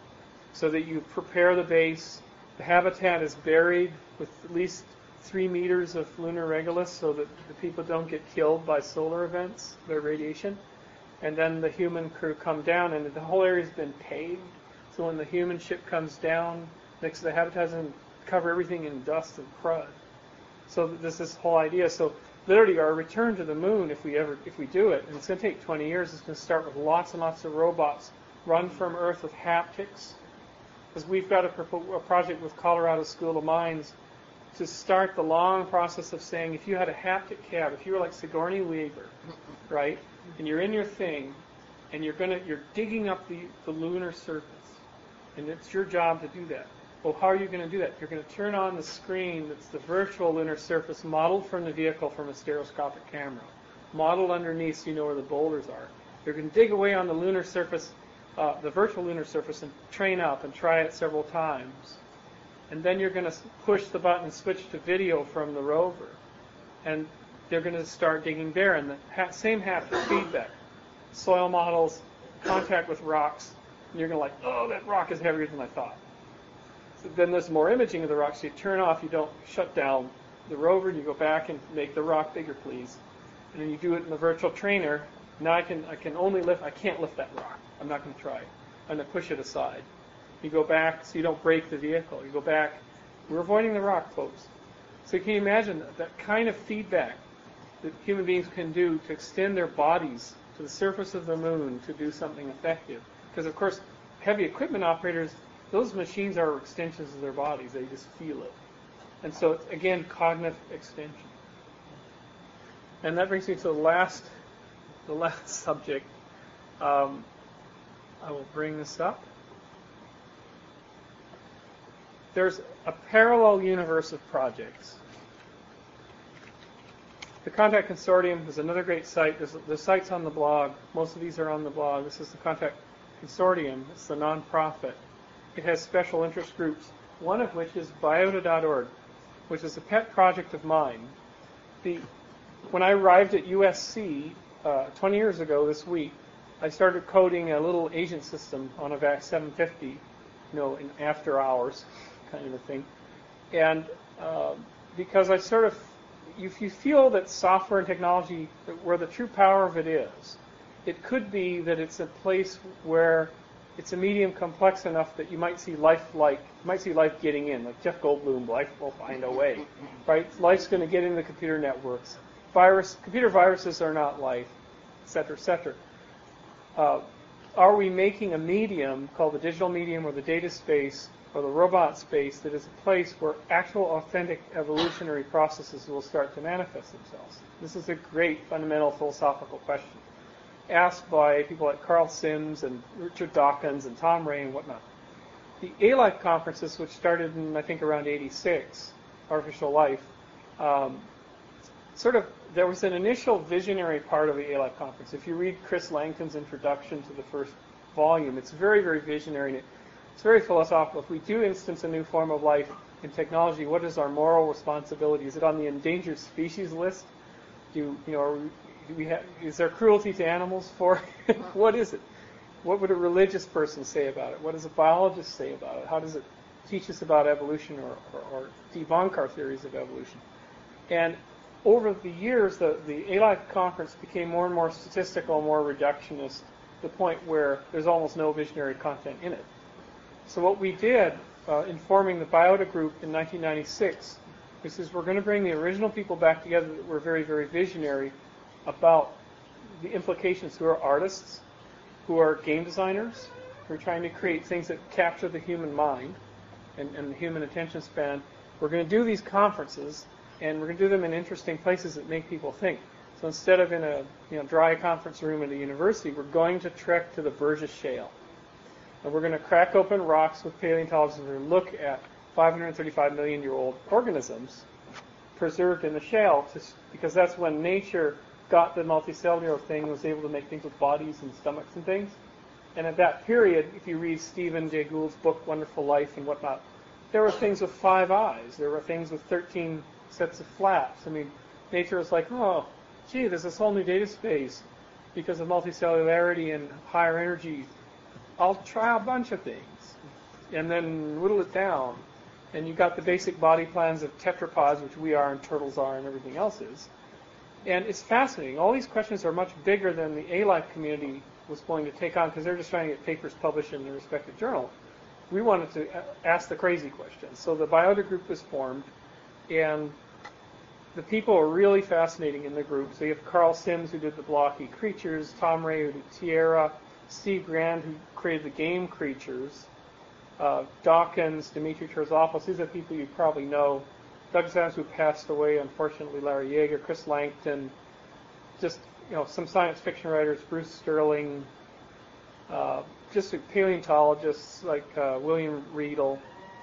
So that you prepare the base. The habitat is buried with at least 3 meters of lunar regolith so that the people don't get killed by solar events, by radiation. And then the human crew come down, and the whole area's been paved. So when the human ship comes down next to the habitat, and cover everything in dust and crud. So there's this whole idea. So literally, our return to the moon, if we do it, and it's going to take 20 years, it's going to start with lots and lots of robots run from Earth with haptics. Because we've got a project with Colorado School of Mines to start the long process of saying, if you had a haptic cab, if you were like Sigourney Weaver, right, and you're in your thing, and you're digging up the lunar surface, and it's your job to do that. Well, how are you going to do that? You're going to turn on the screen that's the virtual lunar surface modeled from the vehicle from a stereoscopic camera, modeled underneath so you know where the boulders are. You're going to dig away on the lunar surface, the virtual lunar surface, and train up and try it several times. And then you're going to push the button and switch to video from the rover. And they're going to start digging there. And the same haptic feedback. Soil models, contact with rocks. And you're going to like, oh, that rock is heavier than I thought. So then there's more imaging of the rock. So you turn off, you don't shut down the rover. You go back and make the rock bigger, please. And then you do it in the virtual trainer. Now I can only lift, I can't lift that rock. I'm not going to try. I'm going to push it aside. You go back so you don't break the vehicle. You go back, We're avoiding the rock, folks. So can you imagine that kind of feedback that human beings can do to extend their bodies to the surface of the moon to do something effective? Because, of course, heavy equipment operators, those machines are extensions of their bodies. They just feel it. And so, it's, again, cognitive extension. And that brings me to the last subject. I will bring this up. There's a parallel universe of projects. The Contact Consortium is another great site. There's sites on the blog. Most of these are on the blog. This is the Contact Consortium. It's the nonprofit. It has special interest groups, one of which is biota.org, which is a pet project of mine. When I arrived at USC 20 years ago this week, I started coding a little agent system on a VAX 750, in after hours kind of a thing. And because I sort of, if you feel that software and technology, where the true power of it is, it could be that it's a place where it's a medium complex enough that you might see life getting in, like Jeff Goldblum, life will find a way, right? Life's going to get into the computer networks. Computer viruses are not life, et cetera, et cetera. Are we making a medium called the digital medium or the data space or the robot space that is a place where actual authentic evolutionary processes will start to manifest themselves? This is a great fundamental philosophical question asked by people like Carl Sims and Richard Dawkins and Tom Ray and whatnot. The A-Life conferences, which started in, I think, around 86, Artificial Life, there was an initial visionary part of the A-Life conference. If you read Chris Langton's introduction to the first volume, it's very, very visionary, and it's very philosophical. If we do instance a new form of life in technology, what is our moral responsibility? Is it on the endangered species list? Is there cruelty to animals for it? What is it? What would a religious person say about it? What does a biologist say about it? How does it teach us about evolution or debunk our theories of evolution? And over the years, the A-Life conference became more and more statistical, more reductionist, to the point where there's almost no visionary content in it. So what we did in forming the Biota Group in 1996 is we're going to bring the original people back together that were very, very visionary about the implications, who are artists, who are game designers, who are trying to create things that capture the human mind and the human attention span. We're going to do these conferences, and we're going to do them in interesting places that make people think. So instead of in a dry conference room at a university, we're going to trek to the Burgess Shale. And we're going to crack open rocks with paleontologists and look at 535 million-year-old organisms preserved in the shale, because that's when nature got the multicellular thing, was able to make things with bodies and stomachs and things. And at that period, if you read Stephen Jay Gould's book, Wonderful Life and whatnot, there were things with 5 eyes. There were things with 13 sets of flaps. I mean, nature was like, oh, gee, there's this whole new data space because of multicellularity and higher energy. I'll try a bunch of things and then whittle it down. And you got the basic body plans of tetrapods, which we are and turtles are and everything else is. And it's fascinating. All these questions are much bigger than the A-Life community was going to take on, because they're just trying to get papers published in their respective journal. We wanted to ask the crazy questions. So the Biota Group was formed, and the people are really fascinating in the group. So you have Carl Sims, who did the blocky creatures, Tom Ray, who did Tierra, Steve Grand, who created the game creatures, Dawkins, Dimitri Terzopoulos. These are people you probably know. Douglas Adams, who passed away, unfortunately, Larry Yeager, Chris Langton, just some science fiction writers, Bruce Sterling, just paleontologists like William Riedel,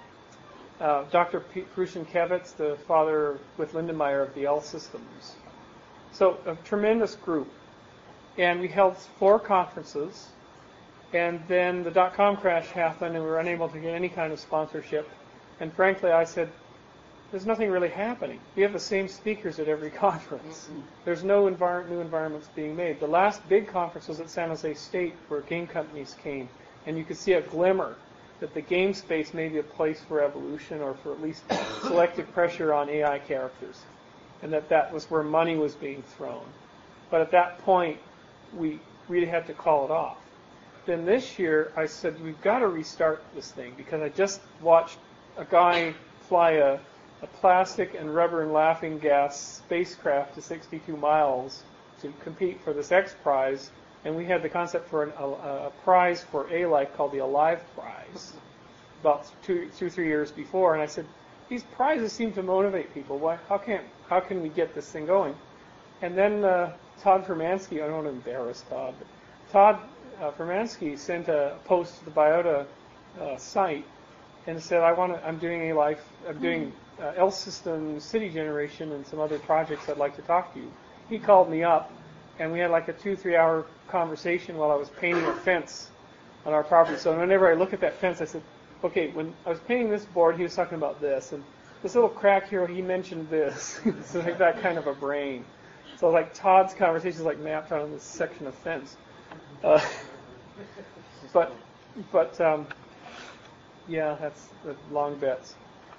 Dr. Prussian-Kevitz, the father with Lindenmayer of the L systems. So a tremendous group. And we held 4 conferences, and then the .com crash happened, and we were unable to get any kind of sponsorship. And frankly, I said, there's nothing really happening. We have the same speakers at every conference. There's no new environments being made. The last big conference was at San Jose State, where game companies came, and you could see a glimmer that the game space may be a place for evolution, or for at least selective pressure on AI characters, and that was where money was being thrown. But at that point, we really had to call it off. Then this year, I said, we've got to restart this thing, because I just watched a guy fly a plastic and rubber and laughing gas spacecraft to 62 miles to compete for this X Prize, and we had the concept for a prize for A-Life called the Alive Prize about 2-3 years before, and I said, these prizes seem to motivate people. Why? How can we get this thing going? And then Todd Fermansky, I don't want to embarrass Todd, but Todd Fermansky sent a post to the Biota site and said, I'm doing I'm doing L system city generation and some other projects. I'd like to talk to you. He called me up, and we had like a 2-3 hour conversation while I was painting a fence on our property. So whenever I look at that fence, I said, okay, when I was painting this board, he was talking about this, and this little crack here, he mentioned this. So like that kind of a brain. So like Todd's conversation is like mapped on this section of fence. Yeah, that's the long bets.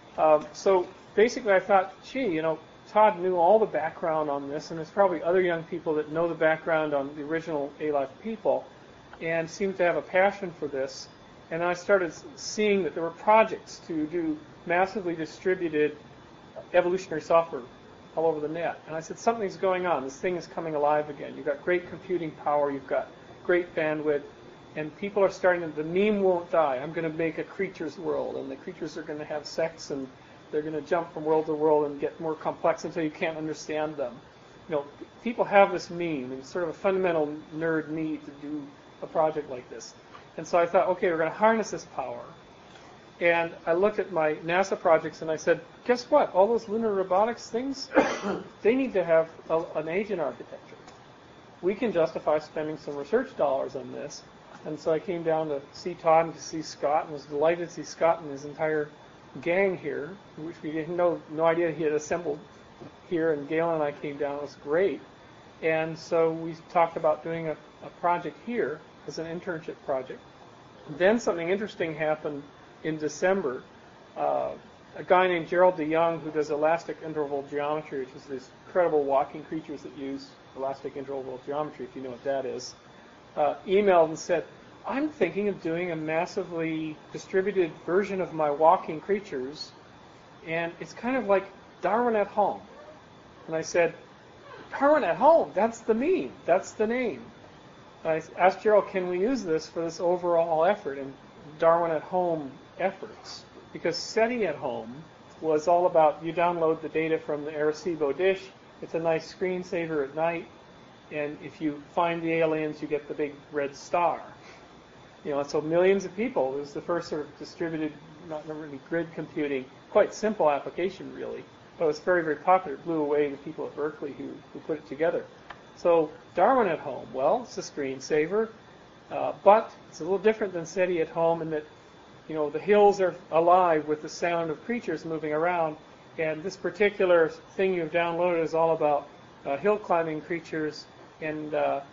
So basically, I thought, gee, Todd knew all the background on this, and there's probably other young people that know the background on the original A-Life people, and seem to have a passion for this. And I started seeing that there were projects to do massively distributed evolutionary software all over the net. And I said, something's going on. This thing is coming alive again. You've got great computing power. You've got great bandwidth. And people are starting to, the meme won't die. I'm going to make a creatures world. And the creatures are going to have sex, and they're going to jump from world to world and get more complex until you can't understand them. People have this meme. It's sort of a fundamental nerd need to do a project like this. And so I thought, okay, we're going to harness this power. And I looked at my NASA projects and I said, guess what? All those lunar robotics things, they need to have an agent architecture. We can justify spending some research dollars on this. And so I came down to see Todd and to see Scott, and was delighted to see Scott and his entire gang here, which we had no idea he had assembled here. And Gail and I came down. It was great. And so we talked about doing a project here as an internship project. Then something interesting happened in December. A guy named Gerald DeYoung, who does elastic interval geometry, which is these incredible walking creatures that use elastic interval geometry, if you know what that is, emailed and said, I'm thinking of doing a massively distributed version of my walking creatures, and it's kind of like Darwin at Home. And I said, Darwin at Home, that's the meme, that's the name. I asked Gerald, can we use this for this overall effort and Darwin at Home efforts? Because SETI at Home was all about, you download the data from the Arecibo dish, it's a nice screensaver at night, and if you find the aliens, you get the big red star. So millions of people, it was the first sort of distributed, not really grid computing, quite simple application really, but it was very, very popular. It blew away the people at Berkeley who put it together. So Darwin at Home, well, it's a screensaver, but it's a little different than SETI at Home in that, the hills are alive with the sound of creatures moving around, and this particular thing you've downloaded is all about hill climbing creatures, and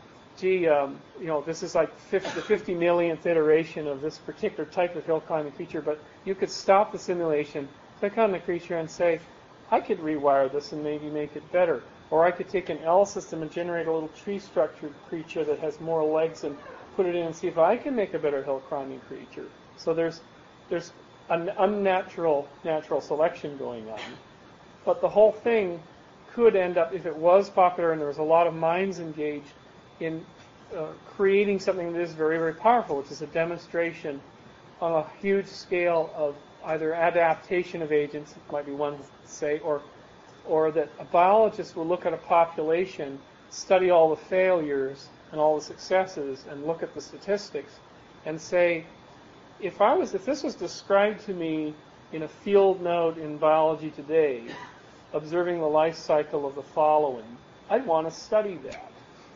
this is like the 50 millionth iteration of this particular type of hill climbing creature, but you could stop the simulation, click on the creature, and say, I could rewire this and maybe make it better. Or I could take an L system and generate a little tree-structured creature that has more legs and put it in and see if I can make a better hill climbing creature. So there's an unnatural natural selection going on. But the whole thing could end up, if it was popular and there was a lot of minds engaged in creating something that is very, very powerful, which is a demonstration on a huge scale of either adaptation of agents, might be one to say, or that a biologist will look at a population, study all the failures and all the successes, and look at the statistics, and say, if this was described to me in a field note in biology today, observing the life cycle of the following, I'd want to study that.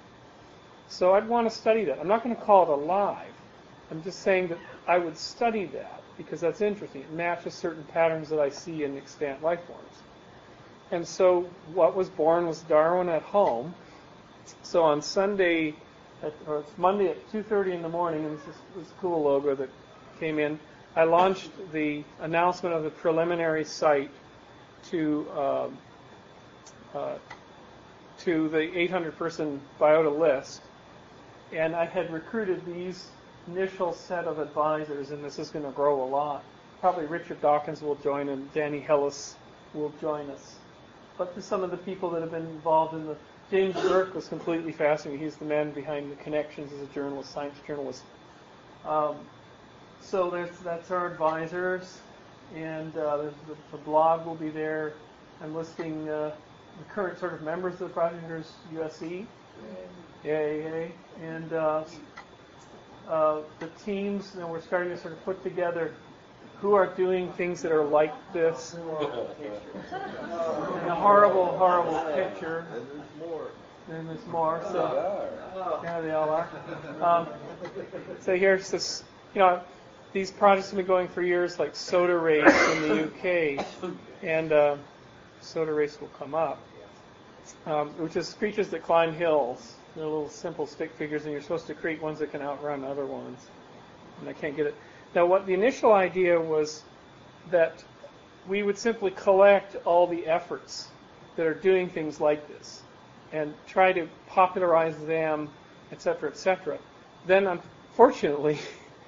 So I'd want to study that. I'm not going to call it alive. I'm just saying that I would study that because that's interesting. It matches certain patterns that I see in extant life forms. And so what was born was Darwin at Home. So on Sunday, or it's Monday at 2:30 in the morning, and this cool logo that came in, I launched the announcement of the preliminary site to the 800-person biota list. And I had recruited these initial set of advisors, and this is going to grow a lot. probably Richard Dawkins will join and Danny Hillis will join us. But to some of the people that have been involved in the, James Burke was completely fascinating. He's the man behind the Connections as a journalist, science journalist. So that's our advisors, and the blog will be there. I'm listing the current sort of members of the project. There's USE, yay, and the teams. You know, we're starting to sort of put together who are doing things that are like this. And a horrible, horrible picture. And there's more. So yeah, they all are. So here's this. You know, these projects have been going for years, like Soda Race in the UK, and Soda Race will come up, which is creatures that climb hills. They're little simple stick figures, and you're supposed to create ones that can outrun other ones. And I can't get it. Now, what the initial idea was that we would simply collect all the efforts that are doing things like this and try to popularize them, etc., etc. Then, unfortunately,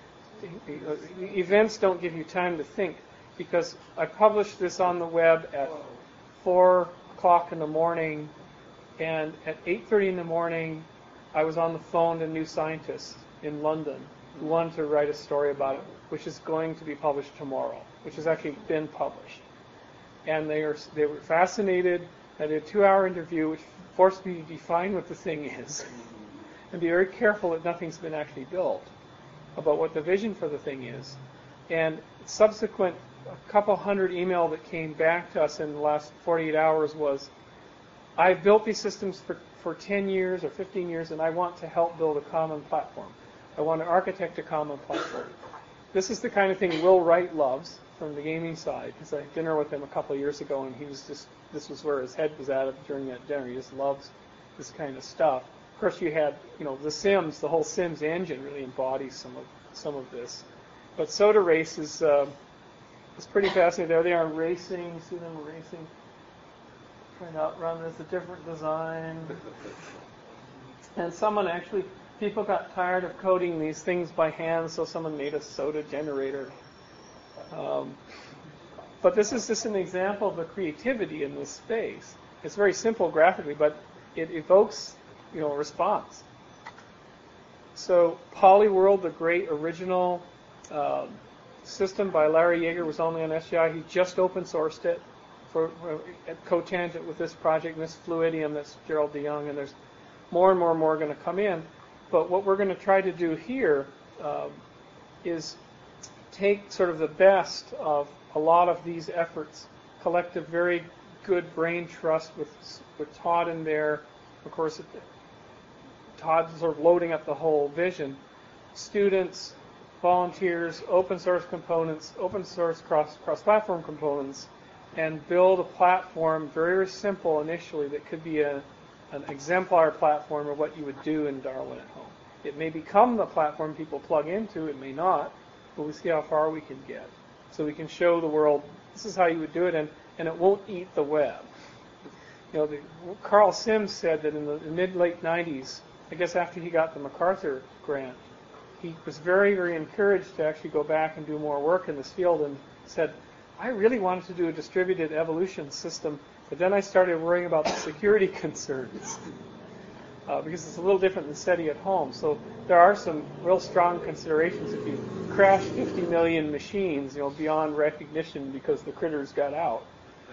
events don't give you time to think, because I published this on the web at 4 o'clock in the morning, and at 8:30 in the morning, I was on the phone to New Scientist in London who wanted to write a story about it, which is going to be published tomorrow, which has actually been published. And they were fascinated. I did a 2-hour interview, which forced me to define what the thing is and be very careful that nothing's been actually built about what the vision for the thing is. And subsequent, a couple hundred email that came back to us in the last 48 hours was, I've built these systems for 10 years or 15 years, and I want to help build a common platform. I want to architect a common platform. This is the kind of thing Will Wright loves from the gaming side, because I had dinner with him a couple of years ago, and he was just, this was where his head was at during that dinner. He just loves this kind of stuff. Of course, you had, you know, the Sims, the whole Sims engine really embodies some of this. But Soda Race is pretty fascinating. There they are racing. See them racing. Trying to outrun this, a different design. And someone actually, people got tired of coding these things by hand, so someone made a soda generator. But this is just an example of the creativity in this space. It's very simple graphically, but it evokes, you know, a response. So Polyworld, the great original system by Larry Yeager, was only on SGI. He just open sourced it at cotangent with this project, and this Fluidium, that's Gerald DeYoung, and there's more and more going to come in. But what we're going to try to do here is take sort of the best of a lot of these efforts, collect a very good brain trust with Todd in there. Of course, Todd's sort of loading up the whole vision. Students, volunteers, open source components, open source cross-platform components, and build a platform, very simple initially, that could be an exemplar platform of what you would do in Darwin at Home. It may become the platform people plug into, it may not, but we see how far we can get. So we can show the world, this is how you would do it, and it won't eat the web. You know, Carl Sims said that in the mid-late 90s, I guess after he got the MacArthur grant, he was very, very encouraged to actually go back and do more work in this field, and said, I really wanted to do a distributed evolution system, but then I started worrying about the security concerns. Because it's a little different than SETI at home. So there are some real strong considerations. If you crash 50 million machines, you know, beyond recognition because the critters got out,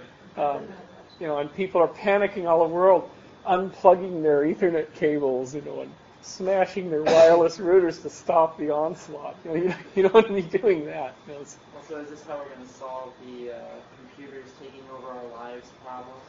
you know, and people are panicking all over the world, unplugging their Ethernet cables, you know, and smashing their wireless routers to stop the onslaught. You know, you don't want to be doing that. You know, so is this how we're going to solve the computers taking over our lives problem?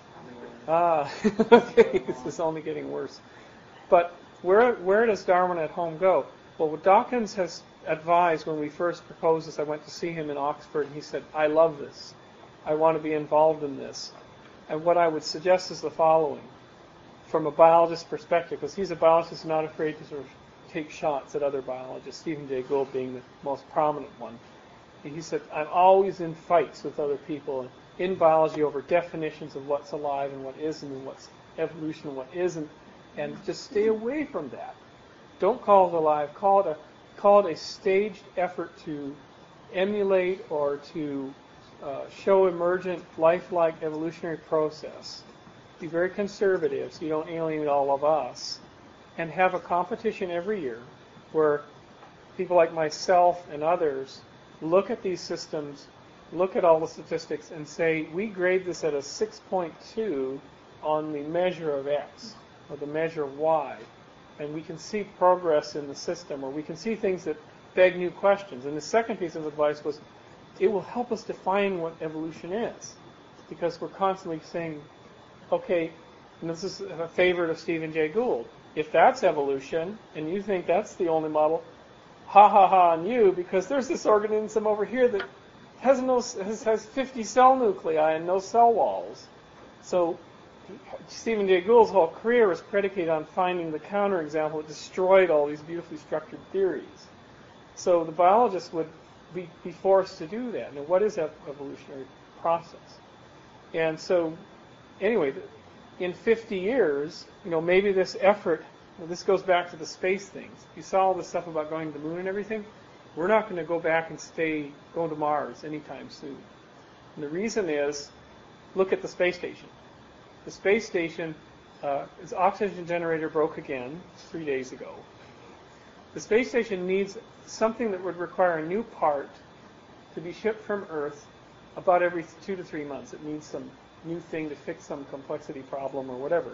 Okay, this is only getting worse. But where does Darwin at Home go? Well, what Dawkins has advised when we first proposed this, I went to see him in Oxford, and he said, I love this. I want to be involved in this. And what I would suggest is the following, from a biologist's perspective, because he's a biologist who's not afraid to sort of take shots at other biologists, Stephen Jay Gould being the most prominent one. And he said, I'm always in fights with other people in biology over definitions of what's alive and what isn't, and what's evolution and what isn't. And just stay away from that. Don't call it alive. Call it a staged effort to emulate or to show emergent lifelike evolutionary process. Be very conservative so you don't alienate all of us, and have a competition every year where people like myself and others look at these systems, look at all the statistics, and say, we grade this at a 6.2 on the measure of X, or the measure of Y. And we can see progress in the system, or we can see things that beg new questions. And the second piece of advice was, it will help us define what evolution is. Because we're constantly saying, okay, and this is a favorite of Stephen Jay Gould, if that's evolution, and you think that's the only model, ha ha ha on you, because there's this organism over here that has 50 cell nuclei and no cell walls. So Stephen Jay Gould's whole career was predicated on finding the counterexample that destroyed all these beautifully structured theories. So the biologist would be forced to do that. Now, what is that evolutionary process? And so, anyway, in 50 years, maybe this effort, this goes back to the space things. You saw all this stuff about going to the moon and everything. We're not going to go back and go to Mars anytime soon. And the reason is, look at the space station. The space station, its oxygen generator broke again 3 days ago. The space station needs something that would require a new part to be shipped from Earth about every 2 to 3 months. It needs some new thing to fix some complexity problem or whatever.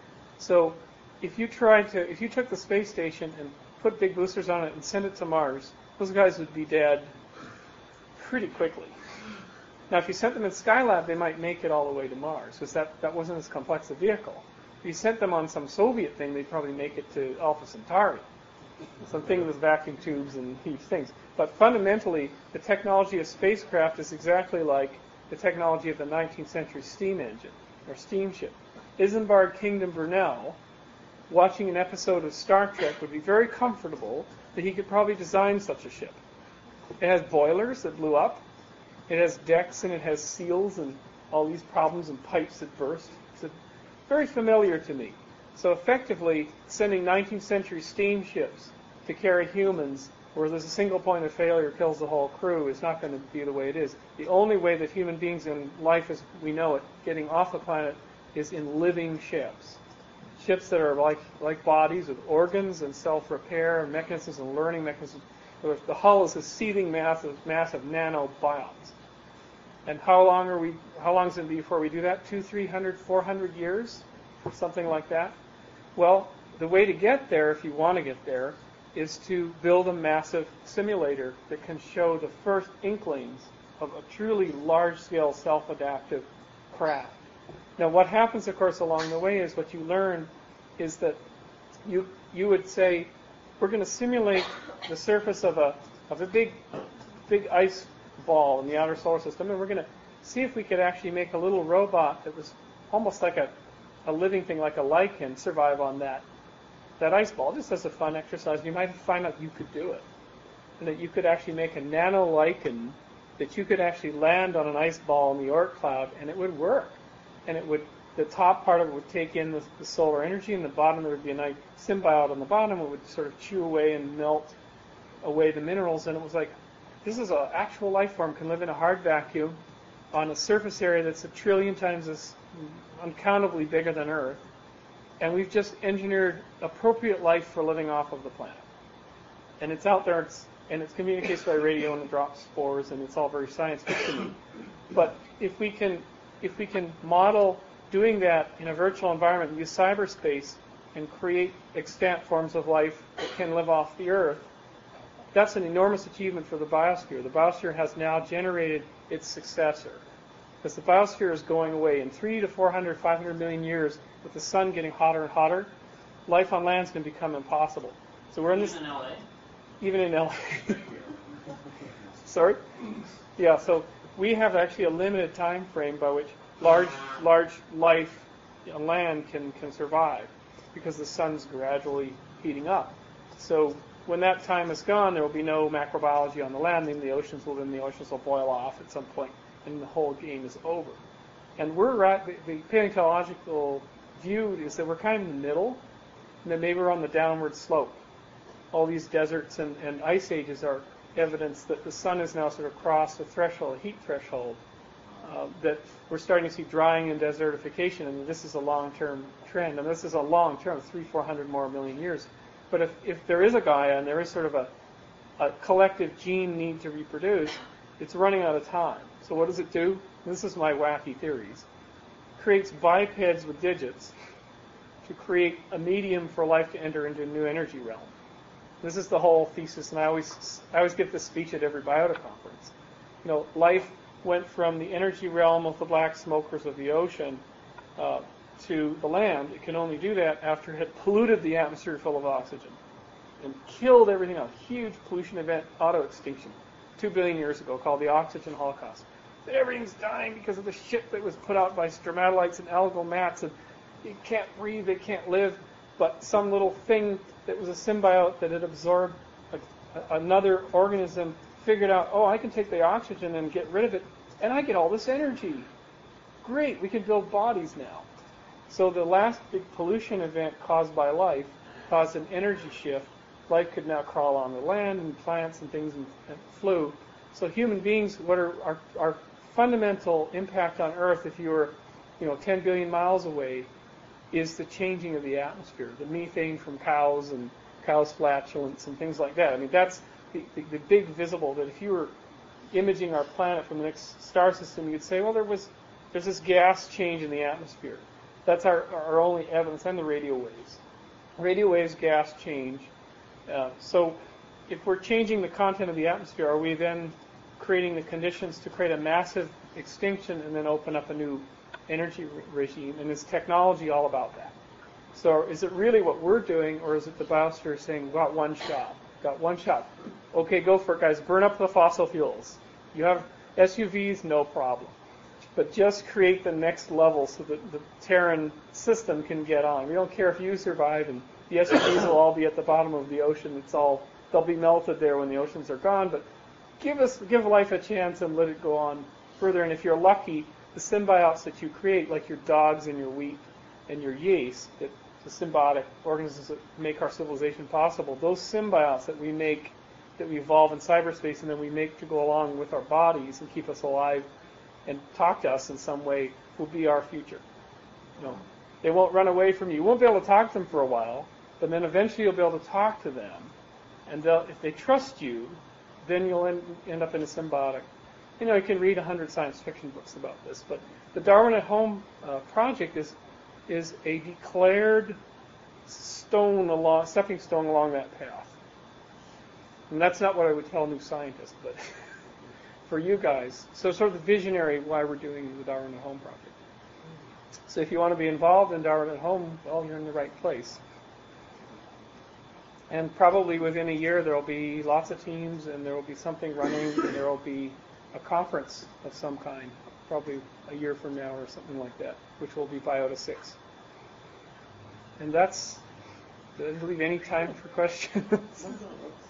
So if you took the space station and put big boosters on it and sent it to Mars, those guys would be dead pretty quickly. Now, if you sent them in Skylab, they might make it all the way to Mars, because that wasn't as complex a vehicle. If you sent them on some Soviet thing, they'd probably make it to Alpha Centauri, something with vacuum tubes and huge things. But fundamentally, the technology of spacecraft is exactly like the technology of the 19th century steam engine, or steamship. Isambard Kingdom Brunel, watching an episode of Star Trek, would be very comfortable that he could probably design such a ship. It has boilers that blew up. It has decks and it has seals and all these problems and pipes that burst. It's very familiar to me. So effectively, sending 19th century steamships to carry humans where there's a single point of failure kills the whole crew is not going to be the way it is. The only way that human beings in life as we know it, getting off the planet, is in living ships. Ships that are like bodies with organs and self-repair and mechanisms and learning mechanisms. The hull is a seething mass of nanobiomes. And how long is it before we do that? 200, 300, 400 years? Something like that? Well, the way to get there, if you want to get there, is to build a massive simulator that can show the first inklings of a truly large-scale self-adaptive craft. Now, what happens, of course, along the way is what you learn is that you would say, we're going to simulate the surface of a big ice ball in the outer solar system, and we're going to see if we could actually make a little robot that was almost like a living thing, like a lichen, survive on that ice ball, just as a fun exercise. You might find out you could do it, and that you could actually make a nano-lichen that you could actually land on an ice ball in the Oort cloud, and it would work. And the top part of it would take in the solar energy, and the bottom there would be a nice symbiote on the bottom. It would sort of chew away and melt away the minerals, and it was like, this is an actual life form, can live in a hard vacuum on a surface area that's 1 trillion times as uncountably bigger than Earth, and we've just engineered appropriate life for living off of the planet. And it's out there, and it communicates by radio, and it drops spores, and it's all very science fiction. But if we can model doing that in a virtual environment, use cyberspace, and create extant forms of life that can live off the Earth, that's an enormous achievement for the biosphere. The biosphere has now generated its successor. Because the biosphere is going away. In 300 to 400, 500 million years, with the sun getting hotter and hotter, life on land is going to become impossible. So we're in this... Even in LA? Even in LA. Sorry? Yeah, so we have actually a limited time frame by which large life on land can survive, because the sun's gradually heating up. So when that time is gone, there will be no macrobiology on the land, then the oceans will boil off at some point, and the whole game is over. And the paleontological view is that we're kind of in the middle, and that maybe we're on the downward slope. All these deserts and ice ages are evidence that the sun has now sort of crossed a threshold, a heat threshold, that we're starting to see drying and desertification, and this is a long-term trend. And this is a long-term, 300-400 more million years. But if there is a Gaia and there is sort of a collective gene need to reproduce, it's running out of time. So what does it do? This is my wacky theories. Creates bipeds with digits to create a medium for life to enter into a new energy realm. This is the whole thesis, and I always give this speech at every biota conference. Life went from the energy realm of the black smokers of the ocean to the land. It can only do that after it had polluted the atmosphere full of oxygen and killed everything else. Huge pollution event, auto-extinction, 2 billion years ago, called the oxygen holocaust. Everything's dying because of the shit that was put out by stromatolites and algal mats, and it can't breathe, it can't live. But some little thing that was a symbiote that had absorbed another organism figured out, I can take the oxygen and get rid of it, and I get all this energy. Great, we can build bodies now. So the last big pollution event caused by life caused an energy shift. Life could now crawl on the land, and plants and things and flew. So human beings, what are our fundamental impact on Earth, if you were 10 billion miles away, is the changing of the atmosphere, the methane from cows and cows' flatulence and things like that. I mean, that's the big visible, that if you were imaging our planet from the next star system, you'd say, well, there's this gas change in the atmosphere. That's our only evidence, and the radio waves. Radio waves, gas change. So if we're changing the content of the atmosphere, are we then creating the conditions to create a massive extinction and then open up a new energy regime? And is technology all about that? So is it really what we're doing, or is it the biosphere saying, got one shot? Okay, go for it, guys. Burn up the fossil fuels. You have SUVs, no problem. But just create the next level so that the Terran system can get on. We don't care if you survive, and the SUVs will all be at the bottom of the ocean. They'll be melted there when the oceans are gone. But give life a chance and let it go on further. And if you're lucky, the symbiotes that you create, like your dogs and your wheat and your yeast, the symbiotic organisms that make our civilization possible, those symbiotes that we make, that we evolve in cyberspace and then we make to go along with our bodies and keep us alive and talk to us in some way, will be our future. They won't run away from you. You won't be able to talk to them for a while, but then eventually you'll be able to talk to them. And if they trust you, then you'll end up in a symbiotic. You can read 100 science fiction books about this, but the Darwin at Home project is a declared stepping stone along that path. And that's not what I would tell new scientists, but for you guys. So sort of the visionary why we're doing the Darwin at Home project. So if you want to be involved in Darwin at Home, well, you're in the right place. And probably within a year there will be lots of teams, and there will be something running, and there will be a conference of some kind, probably a year from now or something like that, which will be Biota 6. And that's, does it leave any time for questions?